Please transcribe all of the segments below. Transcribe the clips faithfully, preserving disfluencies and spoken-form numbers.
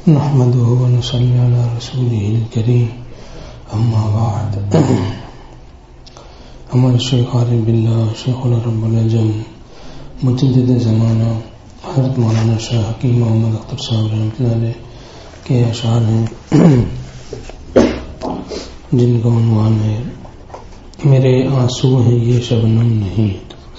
نحمده ونصلي على رسوله الكريم أما بعد. ہمارے شیخ عارف باللہ شیخ رب العجم مجدد زمانہ حضرت مولانا شاہ حکیم محمد اختر صاحب رحمۃ اللہ علیہ کے اشعار ہیں جن کا عنوان ہے میرے آنسو ہیں یہ شبنم نہیں.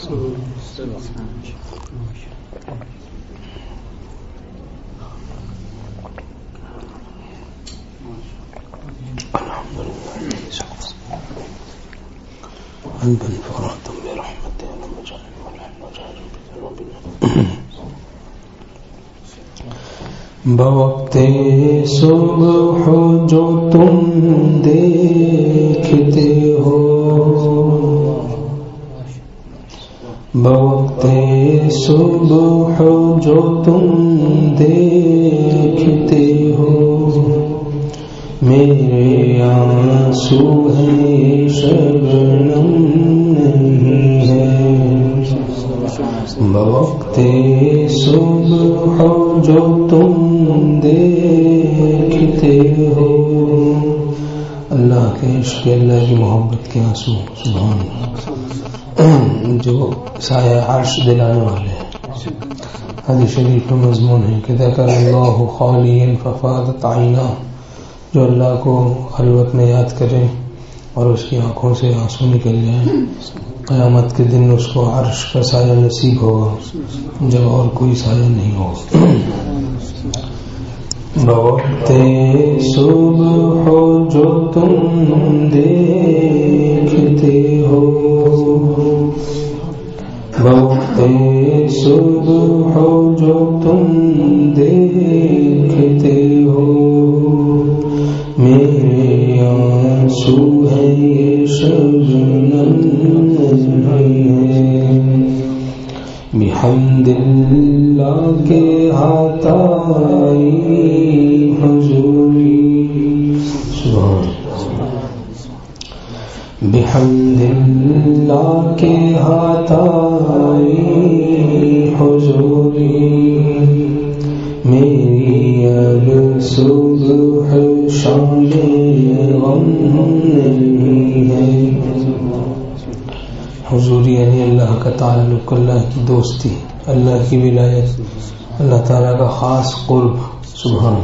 بوقت صبح جو تم دیکھتے ہو، بوقت صبح جو تم دیکھتے ہو، میرے آنسو ہیں شبنم نہیں ہے. بوقت صبح جو تم دیکھتے ہو، اللہ کے عشق، اللہ کی محبت کے آنسو سبحان اللہ جو سایہ عرش دلانے والے ہیں. حدیث شریف میں مضمون ہے کہ ذکر اللہ خالیا ففاضت عیناہ، جو اللہ کو خلوت میں یاد کرے اور اس کی آنکھوں سے آنسو نکل جائیں، قیامت کے دن اس کو عرش کا سایہ نصیب ہوگا جب اور کوئی سایہ نہیں ہوگا. بوقت صبح جو تم دیکھتے ہو، بوقت صبح جو تم دیکھتے ہو، میرے آنسو ہیں یہ شبنم نہیں ہے. بحمد اللہ کے ہاتھ آئی حضوری، سبحان بحمد اللہ کے ہاتھ آئی حضوری، میری اب صبح شام غم نہیں ہے. حضوری یعنی اللہ کا تعلق، اللہ کی دوستی، اللہ کی ولایت، اللہ تعالیٰ کا خاص قرب. سبحان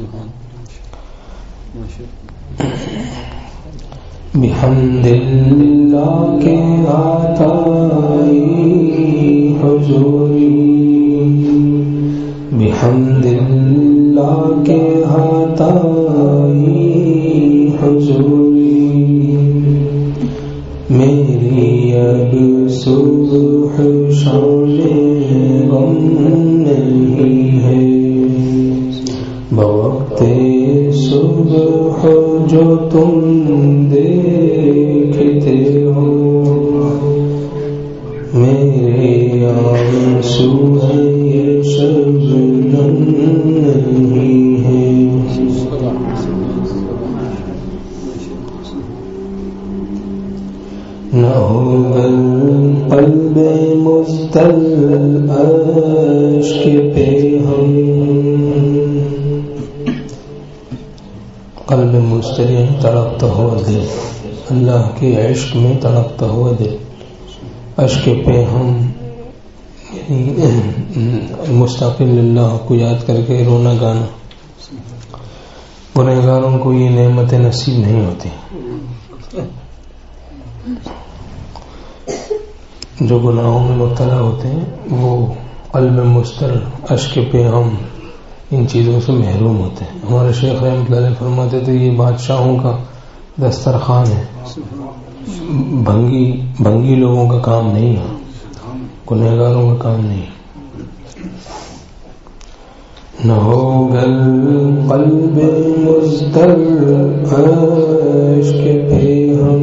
بحمد اللہ کے ہاتھ آئی حضوری، بحمد اللہ کے ہاتھ آئی حضوری، میری اب صبح شام غم نہیں ہے. بوقت صبح جو تم دیکھتے ہو، میرے آنسو ہیں یہ شبنم نہیں ہے. نہ ہوگا قلب مستل عشق پہ ہم، قلب مستل یعنی تڑپتا ہوا دل، اللہ کے عشق میں تڑپتا ہوا دل. عشق پہ ہم یعنی مستقل اللہ کو یاد کر کے رونا گانا. گنہگاروں کو یہ نعمت نصیب نہیں ہوتی. جو گناہوں میں مبتلا ہوتے ہیں وہ قلب مستر، عشق پہ ہم، ان چیزوں سے محروم ہوتے ہیں. ہمارے شیخ رحمۃ اللہ علیہ فرماتے تھے یہ بادشاہوں کا دسترخوان ہے، بھنگی بھنگی لوگوں کا کام نہیں ہے، گنہگاروں کا کام نہیں. نہ ہوگا قلب مستر عشق پہ ہم،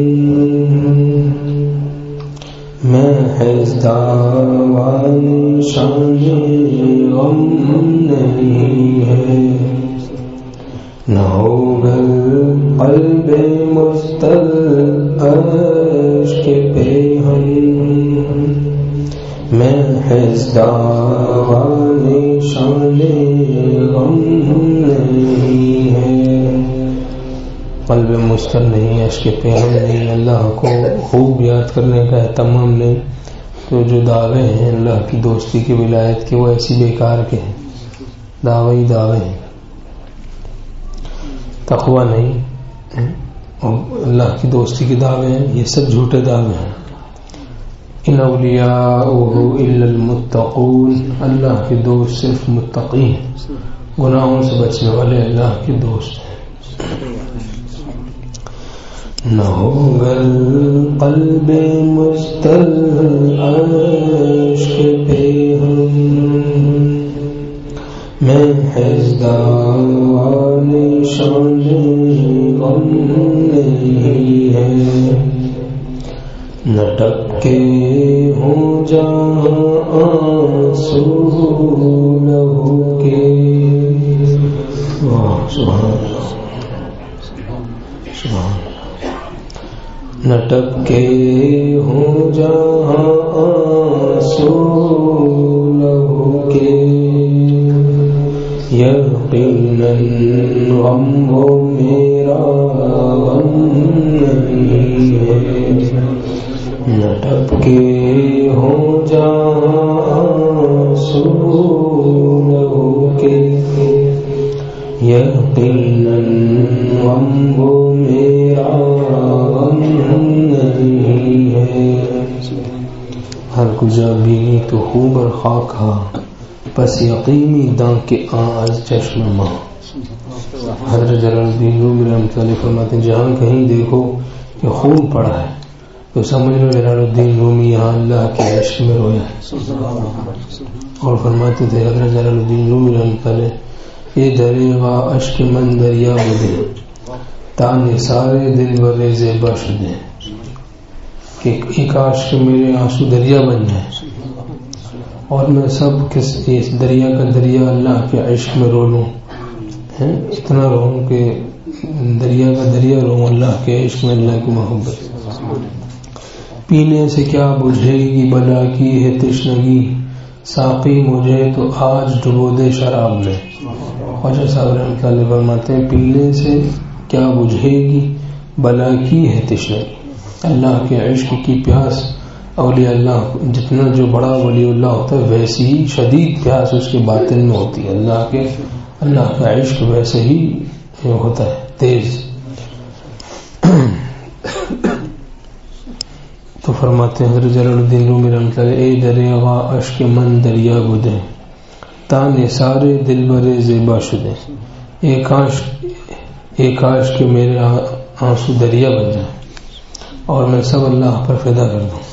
محض داوان شان غم نہیں ہے. نہ ہوگا قلب مستر عشق پہ ہم، محض داوان شان غم قلب مستر نہیں، عشق پیغام نہیں، اللہ کو خوب یاد کرنے کا اہتمام نہیں، تو جو دعوے ہیں اللہ کی دوستی کی ولایت کے وہ ایسی بیکار کے ہیں، دعوے ہی دعوے ہیں، تقوی نہیں، اور اللہ کی دوستی کے دعوے ہیں، یہ سب جھوٹے دعوے ہیں۔ ان اولیاءہ الا المتقون، اللہ کے دوست صرف متقی ہیں، گناہوں سے بچنے والے اللہ کے دوست ہیں۔ نہ ہوگا قلب مستر عشق پہ ہم میں حسدان شان غم نہیں ہے، نہ ٹپکے ہوں جہاں آنسو لہو کے، سبحان اللہ سبحان اللہ، نہ ٹپکے ہوں جہاں آنسو لہو کے، یقیناً غم وہ میرا غم نہیں ہے، نہ ٹپکے ہوں جہاں آنسو لہو کے، یقیناً غم وہ میرا غم نہیں ہے، ہر کجا بھی تو خوب اور خاک ہا، پس یقینی داں کے آن از چشم ماں۔ حضرت جلال الدین رومی رحمۃ اللہ فرماتے ہیں جہاں کہیں دیکھو کہ خون پڑا ہے تو سمجھ لو جلال الدین رومی یہاں اللہ کے عشق میں رویا ہے۔ اور فرماتے تھے حضرت جلال الدین رومی رحمۃ اللہ، یہ دریغا عشق من دریا بدے تانے سارے دل برے زیبا شدے، کہ ایک عاشق میرے آنسو دریا بن جائے اور میں سب کس اس دریا کا دریا اللہ کے عشق میں رو لوں، اتنا رہوں کہ دریا کا دریا رہوں اللہ کے عشق میں، اللہ کی محبت۔ پینے سے کیا بجھے گی بلا کی ہے تشنگی، ساقی مجھے تو آج ڈبو دے شراب میں۔ خواجہ صاحب رحمۃ اللہ فرماتے ہیں پینے سے کیا بجھے گی بلا کی ہے تشنگی، اللہ کے عشق کی پیاس اولیاء اللہ، جتنا جو بڑا ولی اللہ ہوتا ہے ویسی ہی شدید پیاس اس کے باطن میں ہوتی ہے، اللہ کے اللہ کا عشق ویسے ہی ہوتا ہے تیز۔ تو فرماتے ہیں حضرت جلال الدین رومی رحمۃ اللہ، اے دریغا عشق من دریا بدے تانے سارے دل برے زیبا شدے، ایک کاش ایک کاش کہ میرے آنسو دریا بن جائیں اور میں سب اللہ پر فدا کر دوں۔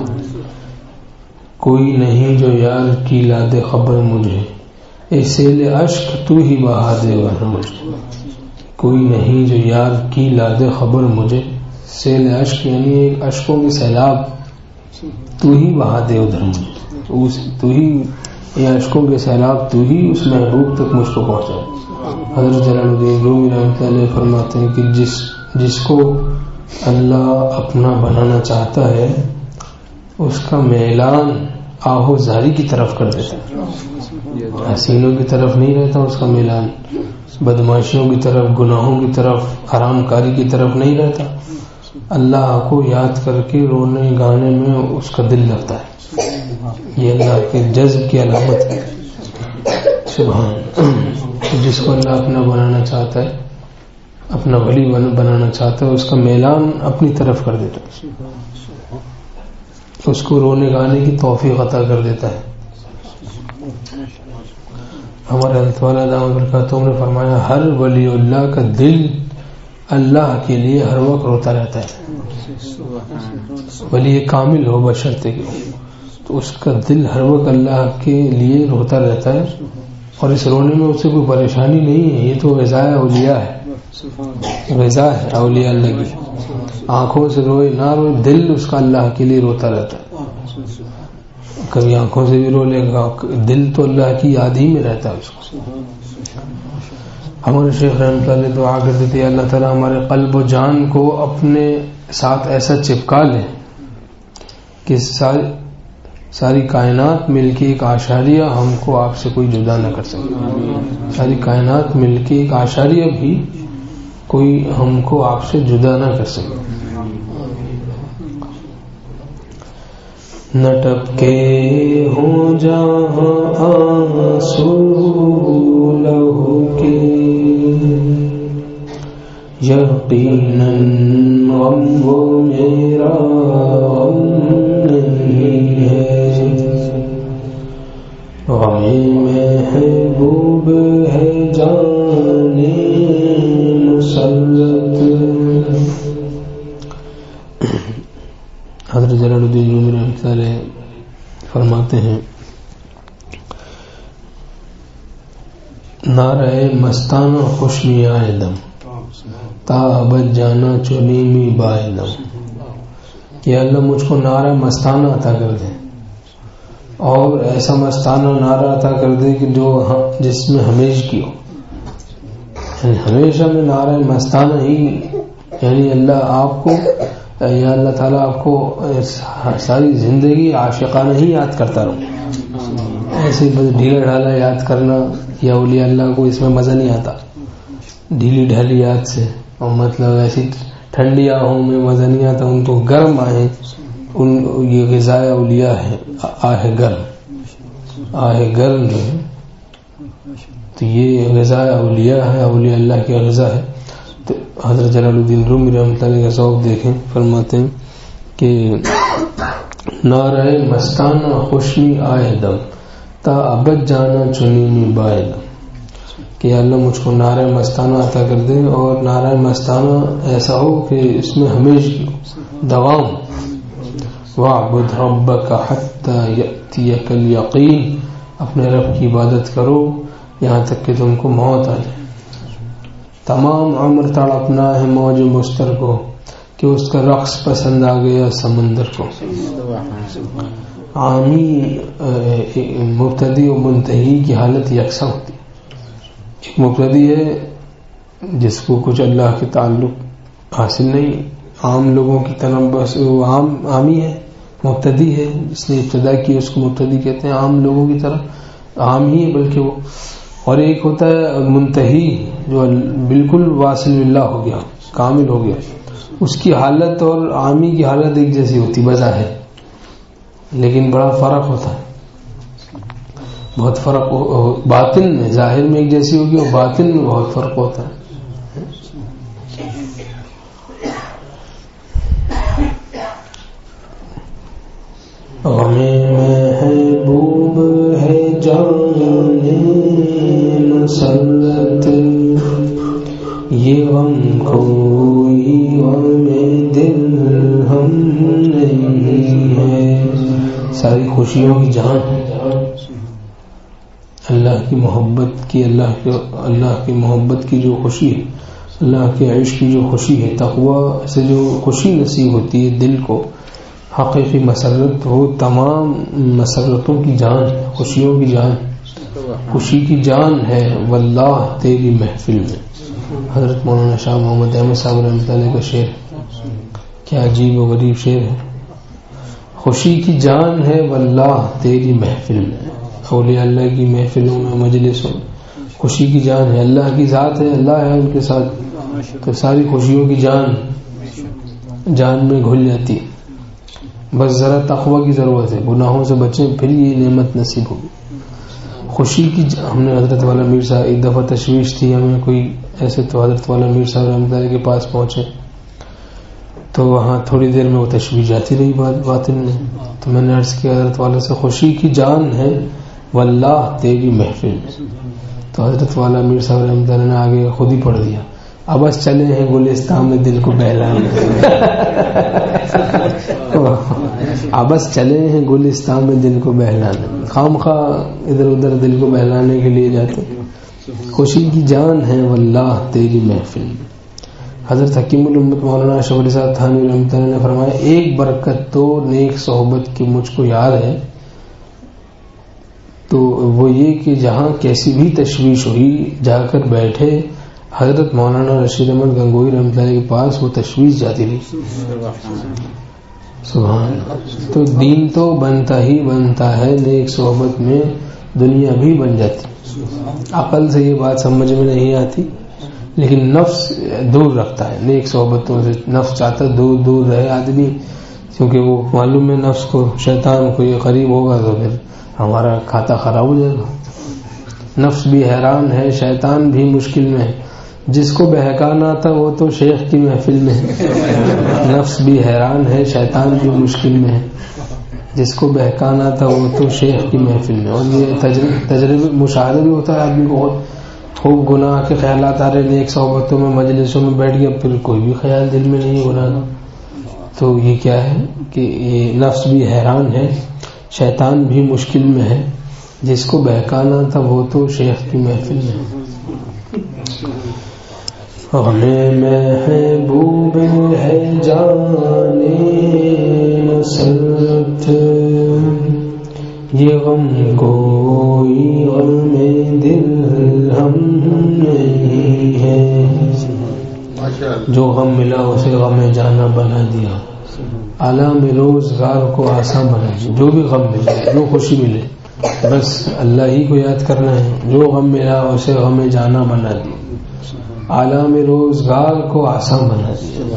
کوئی نہیں جو یار کی لاد خبر مجھے، اے سیل اشک تو ہی بہا دے ور مجھے، کوئی نہیں جو یار کی لاد خبر مجھے، سیل اشک یعنی ایک اشکوں کی سیلاب، تو ہی بہا دے ادھر مجھے، تو ہی یہ اشکوں کے سیلاب تو ہی اس محبوب تک مجھ کو پہنچائے۔ حضرت جلال الدین رومی رحمۃ اللہ فرماتے ہیں کہ جس جس کو اللہ اپنا بنانا چاہتا ہے اس کا میلان آہو زاری کی طرف کر دیتا ہے، حسینوں کی طرف نہیں رہتا اس کا میلان، بدماشیوں کی طرف، گناہوں کی طرف، حرام کاری کی طرف نہیں رہتا، اللہ کو یاد کر کے رونے گانے میں اس کا دل لگتا ہے، یہ اللہ کے جذب کی علامت ہے۔ سبحان، جس کو اللہ اپنا بنانا چاہتا ہے، اپنا ولی بنانا چاہتا ہے، اس کا میلان اپنی طرف کر دیتا ہے، اس کو رونے گانے کی توفیق عطا کر دیتا ہے۔ ہمارے حضرت والا دامت برکاتہ نے فرمایا ہر ولی اللہ کا دل اللہ کے لیے ہر وقت روتا رہتا ہے، ولی کامل ہو بشرطے کہ تو اس کا دل ہر وقت اللہ کے لیے روتا رہتا ہے، اور اس رونے میں اسے کوئی پریشانی نہیں ہے، یہ تو غذا اولیاء ہے، غذا ہے اولیاء اللہ کی، آنکھوں سے روئے نہ روئے دل اس کا اللہ کے لیے روتا رہتا ہے، کبھی آنکھوں سے بھی رو لے گا، دل تو اللہ کی یاد ہی میں رہتا ہے اس کو۔ ہمارے شیخ رحمۃ اللہ دعا کرتے تھے اللہ تعالیٰ ہمارے قلب و جان کو اپنے ساتھ ایسا چپکا لے کہ ساری ساری کائنات مل کے ایک آشاریہ ہم کو آپ سے کوئی جدا نہ کر سکے، ساری کائنات مل کے ایک آشاریہ بھی کوئی ہم کو آپ سے جدا نہ کر سکے. نہ ٹپکے ہوں جہاں آنسو لہو کے یقیناً غم وہ میرا غم نہیں ہے. غم محبوب ہے جانے مسلط. حضرت جلال الدین رومی رحمۃ اللہ علیہ فرماتے ہیں نعرہ مستانہ خوش می آئے دم تا ابد جانا چونی می بائے دم. کہ اللہ مجھ کو نعرہ مستانہ عطا کر دے اور ایسا مستانہ نعرہ عطا کر دے کہ جو جس میں ہمیش کی ہو. یعنی ہمیشہ میں نعرہ مستانہ ہی یعنی اللہ آپ کو یا اللہ تعالیٰ آپ کو ساری زندگی عاشقانہ ہی یاد کرتا رہوں. ایسے بس ڈھیلا ڈھالا یاد کرنا یا اولیاء اللہ کو اس میں مزہ نہیں آتا. ڈھیلی ڈھالی یاد سے اور مطلب ایسی ٹھنڈی آہوں میں مزہ نہیں آتا. ان کو گرم آہیں ان یہ غذائے اولیاء ہے. آہ گرم آہ گرم جو ہے تو یہ غذائے اولیاء ہے, اولیاء اللہ کی غذا ہے. تو حضرت جلال الدین رومی رحمۃ اللہ کا ذوق دیکھیں, فرماتے ہیں کہ نعرہ مستانہ خوشی آئے دم تا ابد جانا چنی میں بائے دم. کہ اللہ مجھ کو نعرہ مستانہ عطا کر دے اور نعرہ مستانہ ایسا ہو کہ اس میں ہمیشہ دوام. وَاعْبُدْ رَبَّكَ حَتَّى يَأْتِيَكَ الْيَقِينُ. اپنے رب کی عبادت کرو یہاں تک کہ تم کو موت آ جائے. تمام عمر تڑپنا ہے موج مستر کو کہ اس کا رقص پسند آ گیا سمندر کو. عامی مبتدی و منتہی کی حالت یکساں ہوتی. ایک مبتدی ہے جس کو کچھ اللہ کے تعلق حاصل نہیں, عام لوگوں کی طرح بس وہ عام عامی ہے, مبتدی ہے, جس نے ابتدا کی اس کو مبتدی کہتے ہیں. عام لوگوں کی طرح عام ہی ہے بلکہ وہ. اور ایک ہوتا ہے منتہی جو بالکل واصل باللہ ہو گیا, کامل ہو گیا. اس کی حالت اور عامی کی حالت ایک جیسی ہوتی بظاہر, لیکن بڑا فرق ہوتا ہے, بہت فرق. باطن میں ظاہر میں ایک جیسی ہوگی اور باطن میں بہت فرق ہوتا ہے. غم محبوب ہے جانے مسلط یہ غم کوئی غم دل ہم نہیں ہے. ساری خوشیوں کی جان اللہ کی محبت کی, اللہ کے اللہ کی محبت کی جو خوشی ہے, اللہ کے عشق کی جو خوشی ہے, تقوی سے جو خوشی نصیب ہوتی ہے دل کو, حقیقی مسرت ہو. تمام مسرتوں کی جان, خوشیوں کی جان, خوشی کی جان ہے واللہ تیری محفل میں. حضرت مولانا شاہ محمد احمد صاحب رحمۃ اللہ کا شعر, کیا عجیب و غریب شعر ہے. خوشی کی جان ہے واللہ تیری محفل میں. اولیاء اللہ کی محفلوں میں مجلسوں خوشی کی جان ہے. اللہ کی ذات ہے, اللہ ہے ان کے ساتھ, تو ساری خوشیوں کی جان جان میں گھل جاتی ہے. بس ذرا تقوی کی ضرورت ہے, گناہوں سے بچیں پھر یہ نعمت نصیب ہوگی. خوشی کی ہم نے حضرت والا میر صاحب, ایک دفعہ تشویش تھی ہمیں کوئی ایسے, تو حضرت والا میر صاحب رحمۃ اللہ کے پاس پہنچے تو وہاں تھوڑی دیر میں وہ تشویش جاتی رہی باطن میں. تو میں نے عرض کیا حضرت والا سے خوشی کی جان ہے واللہ تیری محفل میں. تو حضرت والا میر صاحب رحمۃ اللہ نے آگے خود ہی پڑھ دیا, اب بس چلے ہیں گلستان میں دل کو بہلانے. ابس چلے ہیں گلستان میں دل کو بہلانے, خام خواہ ادھر ادھر دل کو بہلانے کے لیے جاتے. خوشی کی جان ہے واللہ تیری محفل میں. حضرت حکیم الامت مولانا اشرف علی صاحب تھانوی رحمۃ اللہ نے فرمایا, ایک برکت تو نیک صحبت کی مجھ کو یاد ہے, تو وہ یہ کہ جہاں کیسی بھی تشویش ہوئی جا کر بیٹھے حضرت مولانا رشید احمد گنگوئی رحمۃ اللہ کے پاس, وہ تشویش جاتی رہی. سبحان. تو دین تو بنتا ہی بنتا ہے نیک صحبت میں, دنیا بھی بن جاتی. عقل سے یہ بات سمجھ میں نہیں آتی, لیکن نفس دور رکھتا ہے نیک صحبتوں سے. نفس چاہتا ہے دور دور رہے آدمی، کیونکہ وہ معلوم ہے نفس کو شیطان کو یہ قریب ہوگا تو پھر ہمارا کھاتا خراب ہو جائے گا. نفس بھی حیران ہے، شیطان بھی مشکل میں ہے. جس کو بہکانا تھا وہ تو شیخ کی محفل میں ہے. نفس بھی حیران ہے، شیطان بھی مشکل میں ہے. جس کو بہکانا تھا وہ تو شیخ کی محفل میں. اور یہ تجربے مشاہدہ بھی ہوتا ہے آدمی کو، بہت خوب گناہ کے خیالات آ رہے نیک صحبتوں میں مجلسوں میں بیٹھ گیا، پھر کوئی بھی خیال دل میں نہیں ہے گناہ کا. تو یہ کیا ہے کہ یہ نفس بھی حیران ہے، شیطان بھی مشکل میں ہے. جس کو بہکانا تھا وہ تو شیخ کی محفل میں ہے. ہمیں محبوب ہے جانے مسرت، یہ غم کوئی غم دل ہم نہیں ہے. جو غم ملا اسے غم جانا بنا دیا، عالم روزگار کو آسان بنا دیا. جو بھی غم ملے، جو خوشی ملے، بس اللہ ہی کو یاد کرنا ہے. جو غم ملا اسے غم جانا بنا دیا، عالم روزگار کو آسان بنا دیا.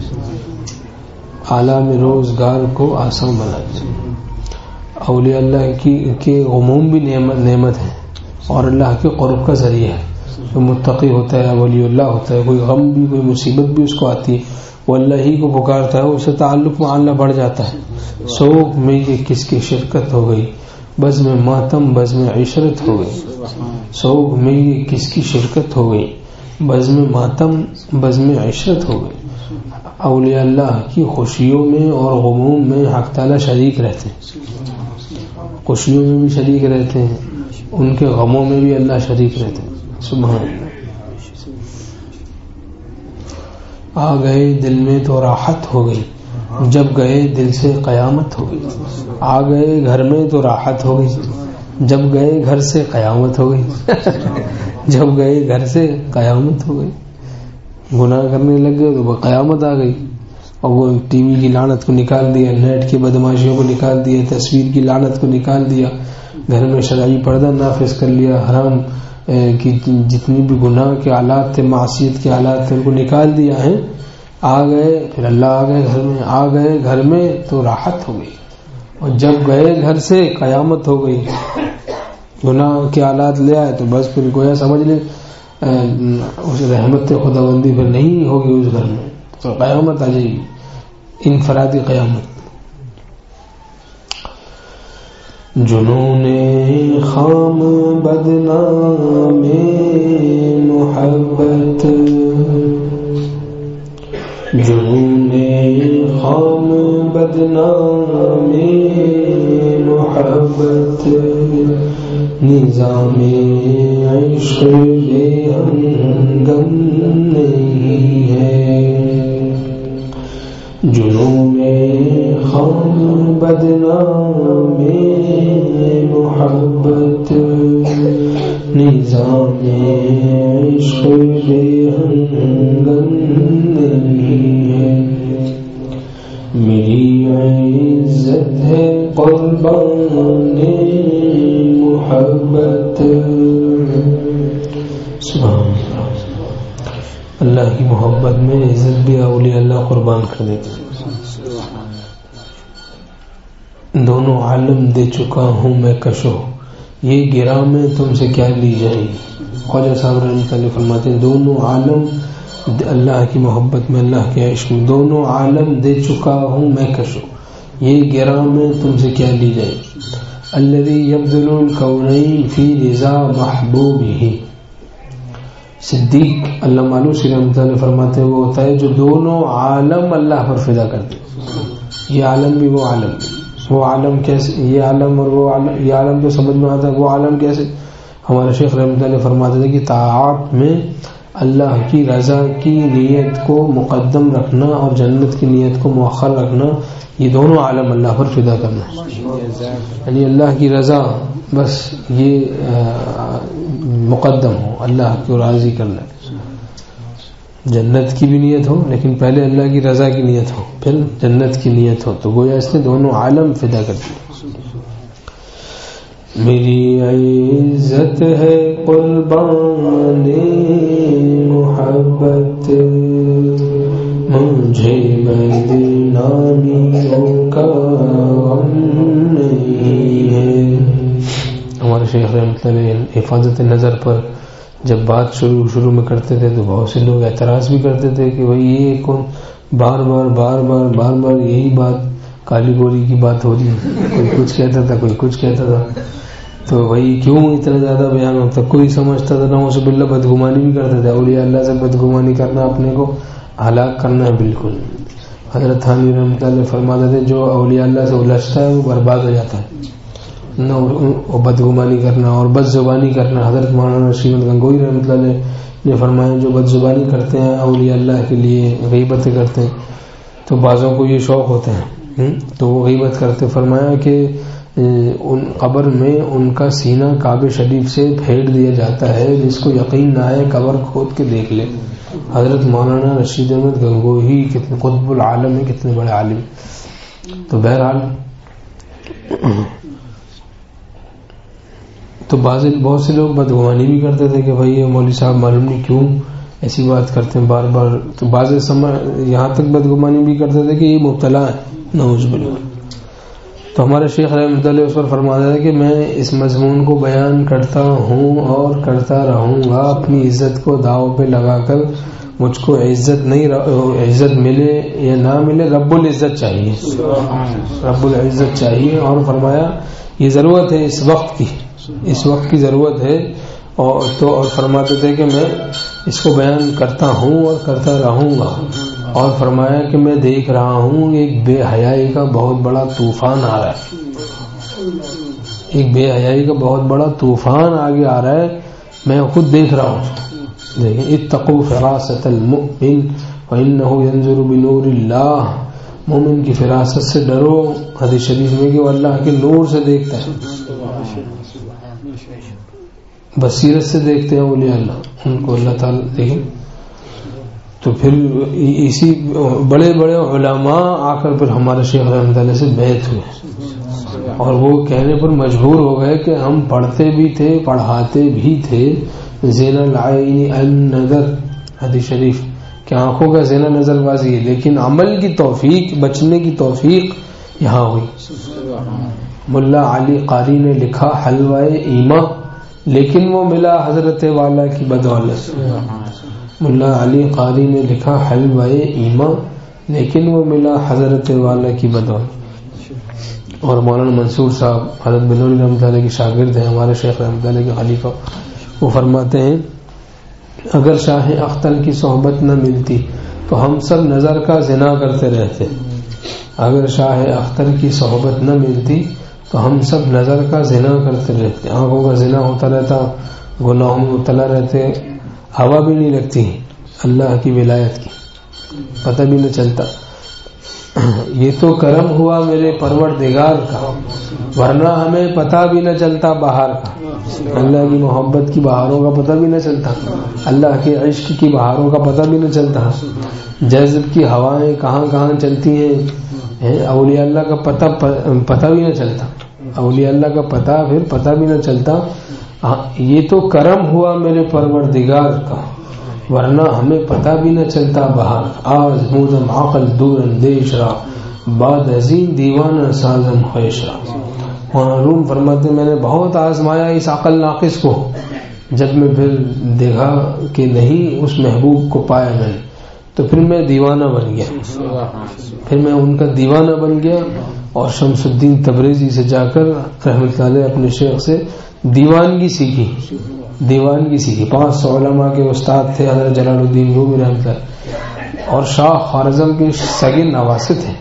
عالم روزگار کو آسان بنا دیا. اولیاء اللہ کی کے غموم بھی نعمت نعمت ہے اور اللہ کے قرب کا ذریعہ ہے. جو متقی ہوتا ہے، ولی اللہ ہوتا ہے، کوئی غم بھی کوئی مصیبت بھی اس کو آتی ہے، وہ اللہ ہی کو پکارتا ہے، اس سے تعلق معاملہ بڑھ جاتا ہے. سوگ میں یہ کس کی شرکت ہو گئی، بزم ماتم بزم عشرت ہو گئی. سوگ میں یہ کس کی شرکت ہو گئی، بزم ماتم بزم عشرت ہو گئی. اولیاء اللہ کی خوشیوں میں اور غموم میں حق تعالی شریک رہتے ہیں. خوشیوں میں بھی شریک رہتے ہیں، ان کے غموں میں بھی اللہ شریک رہتے ہیں. سبحان اللہ. آ گئے دل میں تو راحت ہو گئی، جب گئے دل سے قیامت ہو گئی. آ گئے گھر میں تو راحت ہو گئی، جب گئے گھر سے قیامت ہو گئی. جب گئے گھر سے قیامت ہو گئی. گناہ کرنے لگ گئے تو قیامت آ گئی، اور وہ ٹی وی کی لعنت کو نکال دیا، نیٹ کی بدماشیوں کو نکال دیا، تصویر کی لعنت کو نکال دیا، گھر میں شرعی پردہ نافذ کر لیا، حرام کی جتنی بھی گناہ کے آلات تھے، معصیت کے آلات تھے، ان کو نکال دیا ہے. آ گئے پھر اللہ آ گئے گھر میں. آ گئے گھر میں تو راحت ہو گئی، اور جب گئے گھر سے قیامت ہو گئی. گناہ کے آلات لے آئے تو بس پھر گویا سمجھ لیں اس رحمت خداوندی پھر نہیں ہوگی اس گھر میں، تو قیامت آ جائے گی، انفرادی قیامت. جنون خام بدنام محبت، جنون خام بدنام محبت، نظام عشق بے ہنگم نہیں ہے. جنون خام بدنام محبت، نظام عشق بے ہنگم نہیں ہے. میری عزت ہے قربان محبت. سبحان اللہ. اللہ کی محبت میں عزت بھی اولیاء اللہ قربان کر دیتے. دونوں عالم دے چکا ہوں میں کشو، یہ گرا میں تم سے کیا لی جائے گی. خواجہ صاحب رحمۃ اللہ فرماتے ہیں دونوں عالم اللہ کی محبت میں، اللہ کے عشق میں، دونوں عالم دے چکا ہوں میں کشو، یہ گرا میں تم سے کیا لی جائے گی. الذی یبذل الکونین فی رضا محبوبہ. صدیق علامہ مالوسی رحمۃ اللہ فرماتے ہیں وہ ہوتا ہے جو دونوں عالم اللہ پر فدا کرتے. یہ عالم بھی وہ عالم بھی. وہ عالم کیسے؟ یہ عالم اور وہ عالم. یہ عالم تو سمجھ میں آتا ہے، وہ عالم کیسے؟ ہمارے شیخ رحمۃ اللہ فرماتے تھے کہ طاعات میں اللہ کی رضا کی نیت کو مقدم رکھنا اور جنت کی نیت کو مؤخر رکھنا، یہ دونوں عالم اللہ پر فدا کرنا. یعنی اللہ کی رضا بس یہ مقدم ہو، اللہ کو راضی کرنا. جنت کی بھی نیت ہو لیکن پہلے اللہ کی رضا کی نیت ہو، پھر جنت کی نیت ہو، تو گویا اس نے دونوں عالم فدا کر دیے. میری عزت ہے قربان محبت، شیخ رحمۃ اللہ علیہ حفاظت نظر پر جب بات شروع شروع میں کرتے تھے تو بہت سے لوگ اعتراض بھی کرتے تھے کہ بھائی یہ کون بار بار بار بار بار بار یہی بات کالی گوری کی بات ہو رہی ہے، کوئی کچھ کہتا تھا کوئی کچھ کہتا تھا، تو بھائی کیوں اتنا زیادہ بیان ہوتا؟ کوئی سمجھتا تھا نعوذ باللہ بدگمانی بھی کرتے تھے، اولیاء اللہ سے بدگمانی کرنا اپنے کو ہلاک کرنا ہے بالکل۔ حضرت تھانوی رحمۃ اللہ فرماتے تھے جو اولیاء اللہ سے الجھتا ہے وہ برباد ہو جاتا ہے، نہ بدگمانی کرنا اور بد زبانی کرنا۔ حضرت مولانا رشید گنگوئی رحمۃ اللہ نے فرمایا جو بد زبانی کرتے ہیں اولیاء اللہ کے لیے غیبتیں کرتے ہیں تو بعضوں کو یہ شوق ہوتا ہے تو وہ غیبت کرتے، فرمایا کہ ان قبر میں ان کا سینہ کعبہ شریف سے پھیر دیا جاتا ہے، جس کو یقین نہ آئے قبر کھود کے دیکھ لے۔ حضرت مولانا رشید احمد گنگوہی کتنے قطب العالم ہیں، کتنے بڑے عالم۔ تو بہرحال تو بعض بہت سے لوگ بدگمانی بھی کرتے تھے کہ بھائی یہ مولوی صاحب معلوم نہیں کیوں ایسی بات کرتے ہیں بار بار، تو بعض سمجھ یہاں تک بدگمانی بھی کرتے تھے کہ یہ مبتلا ہے، نعوذ باللہ۔ تو ہمارے شیخ رحمۃ اللہ اس پر فرماتا ہے کہ میں اس مضمون کو بیان کرتا ہوں اور کرتا رہوں گا، اپنی عزت کو داؤ پہ لگا کر۔ مجھ کو عزت نہیں، عزت ملے یا نہ ملے رب العزت چاہیے، رب العزت چاہیے۔ اور فرمایا یہ ضرورت ہے اس وقت کی، اس وقت کی ضرورت ہے۔ اور تو اور فرماتے تھے کہ میں اس کو بیان کرتا ہوں اور کرتا رہوں گا۔ اور فرمایا کہ میں دیکھ رہا ہوں ایک بے حیائی کا بہت بڑا طوفان آ رہا ہے، ایک بے حیائی کا بہت بڑا طوفان آگے آ رہا ہے، میں خود دیکھ رہا ہوں۔ دیکھیں اتقوا فراست المؤمن فإنه ينظر بنور اللہ، مومن کی فراست سے ڈرو، حدیث شریف میں کہ وہ اللہ کے نور سے دیکھتا ہے، بصیرت سے دیکھتے ہیں اولیاء اللہ، ان کو اللہ تعالیٰ دیکھیں۔ تو پھر اسی بڑے بڑے علماء آ کر پھر ہمارے شیخ رحمۃ اللہ سے بیعت ہوئے اور وہ کہنے پر مجبور ہو گئے کہ ہم پڑھتے بھی تھے پڑھاتے بھی تھے زین العین النظر، حدیث شریف کہ آنکھوں کا زینا نظر بازی ہے، لیکن عمل کی توفیق، بچنے کی توفیق یہاں ہوئی۔ ملا علی قاری نے لکھا حلوائے ایمان، لیکن وہ ملا حضرت والا کی بدولت۔ ملا علی قاری نے لکھا حلوائے ایمان، لیکن وہ ملا حضرت والا کی بدولت۔ اور مولانا منصور صاحب حضرت بنوری رحمۃ اللہ کے شاگرد ہیں، ہمارے شیخ رحمۃ اللہ کے خلیفہ، وہ فرماتے ہیں اگر شاہ اختر کی صحبت نہ ملتی تو ہم سب نظر کا زنا کرتے رہتے، اگر شاہ اختر کی صحبت نہ ملتی تو ہم سب نظر کا زنا کرتے رہتے، آنکھوں کا زنا ہوتا رہتا، گناہوں میں مبتلا رہتے، ہوا بھی نہیں لگتی اللہ کی ولایت کی، پتہ بھی نہ چلتا۔ یہ تو کرم ہوا میرے پروردگار کا، ورنہ ہمیں پتہ بھی نہ چلتا بہار کا، اللہ کی محبت کی بہاروں کا پتہ بھی نہ چلتا، اللہ کے عشق کی بہاروں کا پتہ بھی نہ چلتا، جذب کی ہوائیں کہاں کہاں چلتی ہیں، اولیاء اللہ کا پتہ پتہ بھی نہ چلتا، اولیاء اللہ کا پتہ پھر پتہ بھی نہ چلتا۔ یہ تو کرم ہوا میرے پروردگار کا، ورنہ ہمیں پتہ بھی نہ چلتا بہار۔ آج مودم عقل دور اندیش را، بعد ازین دیوانہ سازم خویش را۔ مولانا روم فرماتے میں نے بہت آزمایا اس عقل ناقص کو، جب میں پھر دیکھا کہ نہیں اس محبوب کو پایا میں نے تو پھر میں دیوانہ بن گیا، پھر میں ان کا دیوانہ بن گیا اور شمس الدین تبریزی سے جا کر رحمۃ اللہ علیہ اپنے شیخ سے دیوانگی سیکھی، دیوانگی سیکھی۔ پانچ سو علماء کے استاد تھے حضرت جلال الدین رومی رحمۃ اللہ، اور شاہ خوارزم کے سگے نواسے تھے،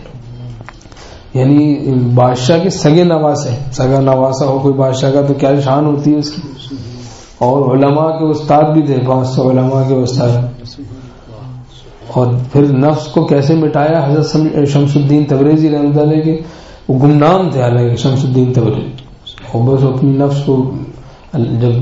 یعنی بادشاہ کے سگے نواسے، سگا نواسا ہو کوئی بادشاہ کا تو کیا شان ہوتی ہے اس کی، اور علماء کے استاد بھی تھے، پانچ سو علماء کے استاد۔ اور پھر نفس کو کیسے مٹایا حضرت شمس الدین تبریزی رحمۃ اللہ کے، وہ گمنام تھے حالانکہ شمس الدین تبریزی، اور بس اپنی نفس کو جب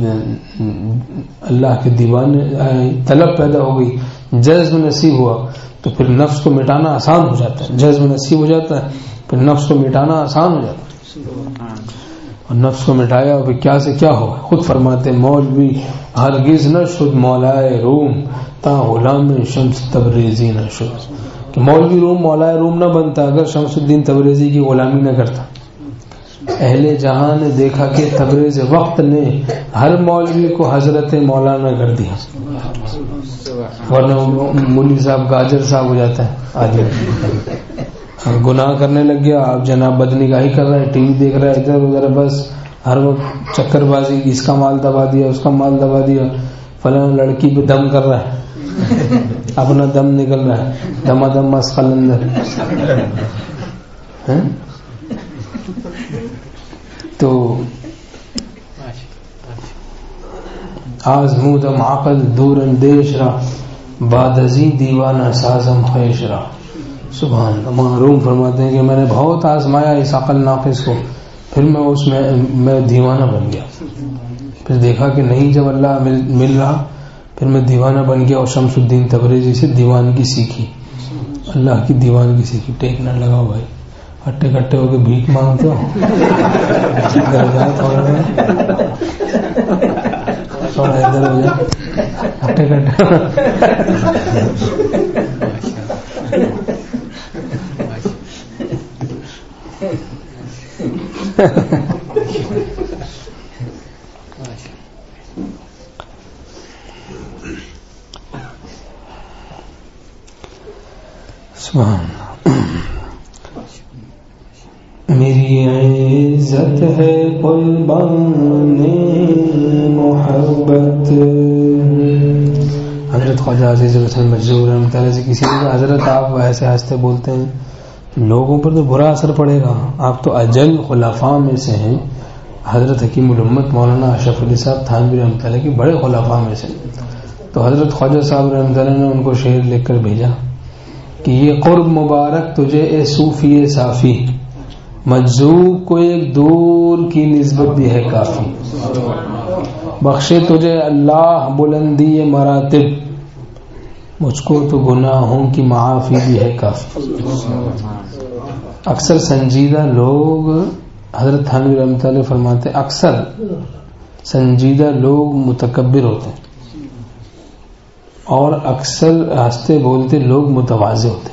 اللہ کے دیوانے طلب پیدا ہو گئی، جذب نصیب ہوا تو پھر نفس کو مٹانا آسان ہو جاتا ہے، جذب نصیب ہو جاتا ہے پھر نفس کو مٹانا آسان ہو جاتا ہے، اور نفس کو مٹایا اور پھر کیا سے کیا ہوا۔ خود فرماتے مولوی ہرگز نہ شد مولائے روم تا غلام شمس تبریزی نہ شد، کہ مولوی روم مولائے روم نہ بنتا اگر شمس الدین تبریزی کی غلامی نہ کرتا۔ اہل جہاں نے دیکھا کہ تبریز وقت نے ہر مولوی کو حضرت مولانا کر دیا، ورنہ مولوی صاحب گاجر صاحب ہو جاتا ہے آدمی، گناہ کرنے لگ گیا، اب جناب بدنگاہی کر رہا ہے، ٹی وی دیکھ رہا ہے ادھر ادھر، بس ہر وقت چکر بازی، اس کا مال دبا دیا، اس کا مال دبا دیا، فلاں لڑکی پہ دم کر رہا ہے، اپنا دم نکل رہا ہے، دما دم مسخل اندر. تو آزمودم عقل دور اندیش را، بعد ازیں دیوانہ سازم خیش را. سبحان اللہ. معروم فرماتے ہیں کہ میں نے بہت آزمایا اس عقل ناقص کو، پھر میں اس میں میں دیوانہ بن گیا، پھر دیکھا کہ نہیں، جب اللہ مل, مل رہا پھر میں دیوانہ بن گیا، اور شمس الدین تبریزی سے دیوانگی سیکھی، اللہ کی دیوانگی سیکھی. ٹیکنا لگاؤ بھائی، ہٹے کٹے ہو کے بھیک مانگتے ہو، ادھر جاؤ تھوڑا تھوڑا ادھر ہو جاؤ، ہٹے کٹے. میری عزت ہے قربان محبت. حضرت خواجہ عزیز الحسن مجذوب رحمۃ اللہ سے کسی نے کہا حضرت آپ ایسے ہنستے بولتے ہیں، لوگوں پر تو برا اثر پڑے گا، آپ تو اجل خلفاء میں سے ہیں. حضرت حکیم الامت مولانا اشرف علی صاحب تھانوی رحمۃ اللہ کے بڑے خلفاء میں سے. تو حضرت خواجہ صاحب رحمۃ اللہ نے ان کو شعر لکھ کر بھیجا کہ یہ قرب مبارک تجھے اے صوفی صافی، مجذوب کو ایک دور کی نسبت بھی ہے کافی. بخشے تجھے اللہ بلندی مراتب، مجھ کو تو گناہوں کی معافی بھی ہے کافی. اکثر سنجیدہ لوگ، حضرت تھانوی رحمۃ اللہ فرماتے اکثر سنجیدہ لوگ متکبر ہوتے ہیں، اور اکثر ہنستے بولتے لوگ متواضع ہوتے ہیں.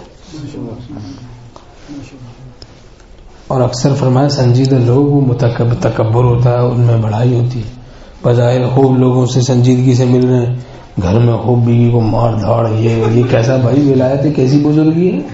اور اکثر فرمایا سنجیدہ لوگ وہ متکبر تکبر ہوتا ہے، ان میں بڑائی ہوتی ہے. بظاہر خوب لوگوں سے سنجیدگی سے مل رہے ہیں، گھر میں خوب بیوی کو مار دھاڑ، یہ یہ کیسا بھائی ولایت ہے، کیسی بزرگی ہے.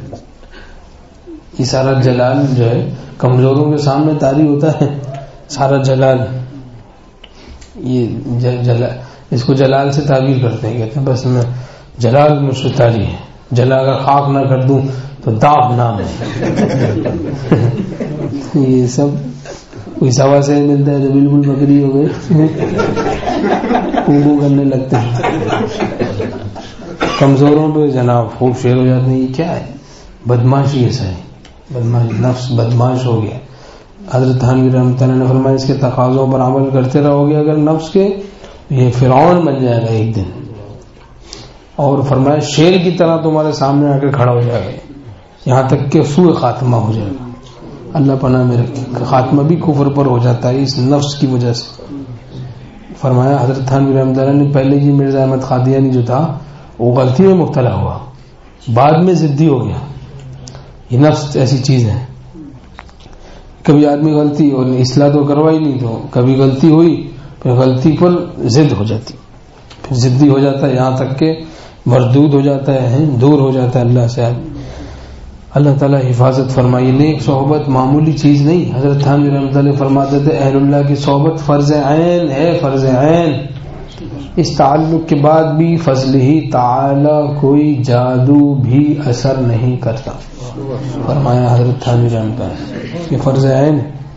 یہ سارا جلال جو ہے کمزوروں کے سامنے طاری ہوتا ہے، سارا جلال. یہ جلال اس کو جلال سے تعبیر کرتے ہیں، کہتے ہیں بس میں جلال مجھ سے طاری ہے، جلا اگر خاک نہ کر دوں تو داغ نام ہے. یہ سب کوئی سوا سے ملتا ہے تو بالکل بکری ہو گئے، کوبو کرنے لگتے ہیں. کمزوروں پہ جناب خوب شیر ہو جاتے ہیں. یہ کیا ہے؟ بدماشی. ایسا ہے بدماش، نفس بدماش ہو گیا. حضرت تھانوی رحمۃ اللہ نے فرمایا اس کے تقاضوں پر عمل کرتے رہو گے اگر نفس کے، یہ فرعون بن جائے گا ایک دن. اور فرمایا شیر کی طرح تمہارے سامنے آ کے کھڑا ہو جائے گا، یہاں تک کہ سوء خاتمہ ہو جائے گا. اللہ پناہ میں رکھے. خاتمہ بھی کفر پر ہو جاتا ہے اس نفس کی وجہ سے. فرمایا حضرت تھانوی رحمۃ اللہ نے پہلے جی مرزا احمد قادیانی جو تھا وہ غلطی میں مبتلا ہوا، بعد میں ضدی ہو گیا. یہ نفس ایسی چیز ہے، کبھی آدمی غلطی اور اصلاح تو کروائی نہیں، تو کبھی غلطی ہوئی پھر غلطی پر ضد ہو جاتی، پھر ضدی ہو جاتا ہے، یہاں تک کہ مردود ہو جاتا ہے، دور ہو جاتا ہے اللہ سے. اللہ تعالیٰ حفاظت فرمائیے. نیک صحبت معمولی چیز نہیں. حضرت تھانوی رحمۃ اللہ فرماتے تھے اہل اللہ کی صحبت فرض عین ہے، فرض عین. اس تعلق کے بعد بھی فضل ہی تعالی کوئی جادو بھی اثر نہیں کرتا. فرمایا حضرت تھانوی رحمۃ اللہ کہ فرض عین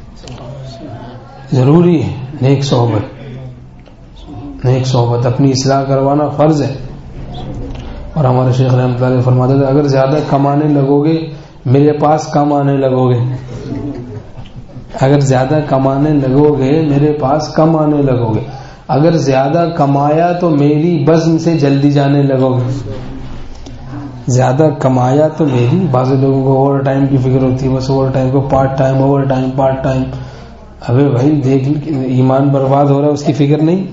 ضروری ہے. نیک صحبت، نیک صحبت اپنی اصلاح کروانا فرض ہے. اور ہمارے شیخ رحمۃ اللہ فرماتے تھے اگر زیادہ کمانے لگو گے میرے پاس کم آنے لگو گے، اگر زیادہ کمانے لگو گے میرے پاس کم آنے لگو گے، اگر زیادہ کمایا تو میری بزم سے جلدی جانے لگو گے. زیادہ کمایا تو میری، بعض لوگوں کو اوور ٹائم کی فکر ہوتی ہے، بس اوور ٹائم کو part time, over time part time. ابے بھائی دیکھ ایمان برباد ہو رہا ہے اس کی فکر نہیں.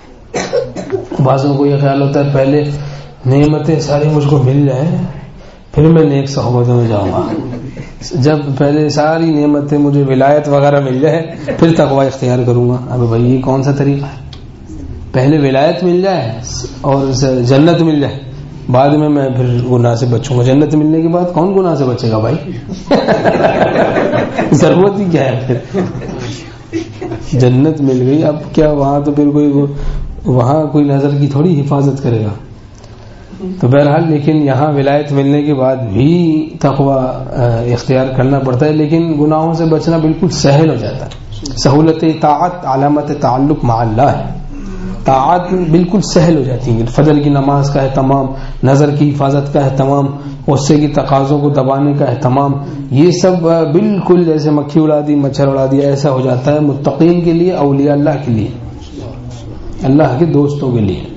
بعضوں کو یہ خیال ہوتا ہے پہلے نعمتیں ساری مجھ کو مل جائیں پھر میں نیک صحبتوں میں جاؤں گا. جب پہلے ساری نعمتیں مجھے ولایت وغیرہ مل جائے پھر تقوی اختیار کروں گا. اب بھائی یہ کون سا طریقہ ہے؟ پہلے ولایت مل جائے اور جنت مل جائے, بعد میں میں پھر گناہ سے بچوں گا. جنت ملنے کے بعد کون گناہ سے بچے گا بھائی؟ ضرورت ہی کیا ہے پھر؟ جنت مل گئی, اب کیا وہاں تو پھر کوئی وہاں کوئی نظر کی تھوڑی حفاظت کرے گا. تو بہرحال لیکن یہاں ولایت ملنے کے بعد بھی تقوی اختیار کرنا پڑتا ہے, لیکن گناہوں سے بچنا بالکل سہل ہو جاتا ہے. سہولت طاعت علامت تعلق مع اللہ ہے. طاعت بالکل سہل ہو جاتی ہے. فجر کی نماز کا اہتمام, نظر کی حفاظت کا اہتمام, غصے کی تقاضوں کو دبانے کا اہتمام, یہ سب بالکل جیسے مکھی اڑا دی مچھر اڑا دیا ایسا ہو جاتا ہے متقین کے لیے, اولیاء اللہ کے لیے, اللہ کے دوستوں کے لیے.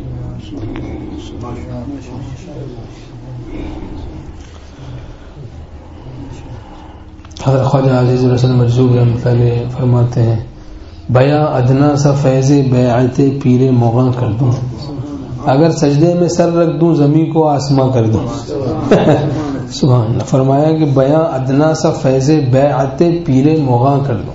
حضرت خواجہ عزیز الرسول مجذوب رحمۃ اللہ علیہ فرماتے ہیں بیاں ادنا سا فیض بیعت پیر مغاں کر دوں, اگر سجدے میں سر رکھ دوں زمین کو آسماں کر دوں. سبحان اللہ. فرمایا کہ بیاں ادنا سا فیض بیعت پیر مغاں کر دوں,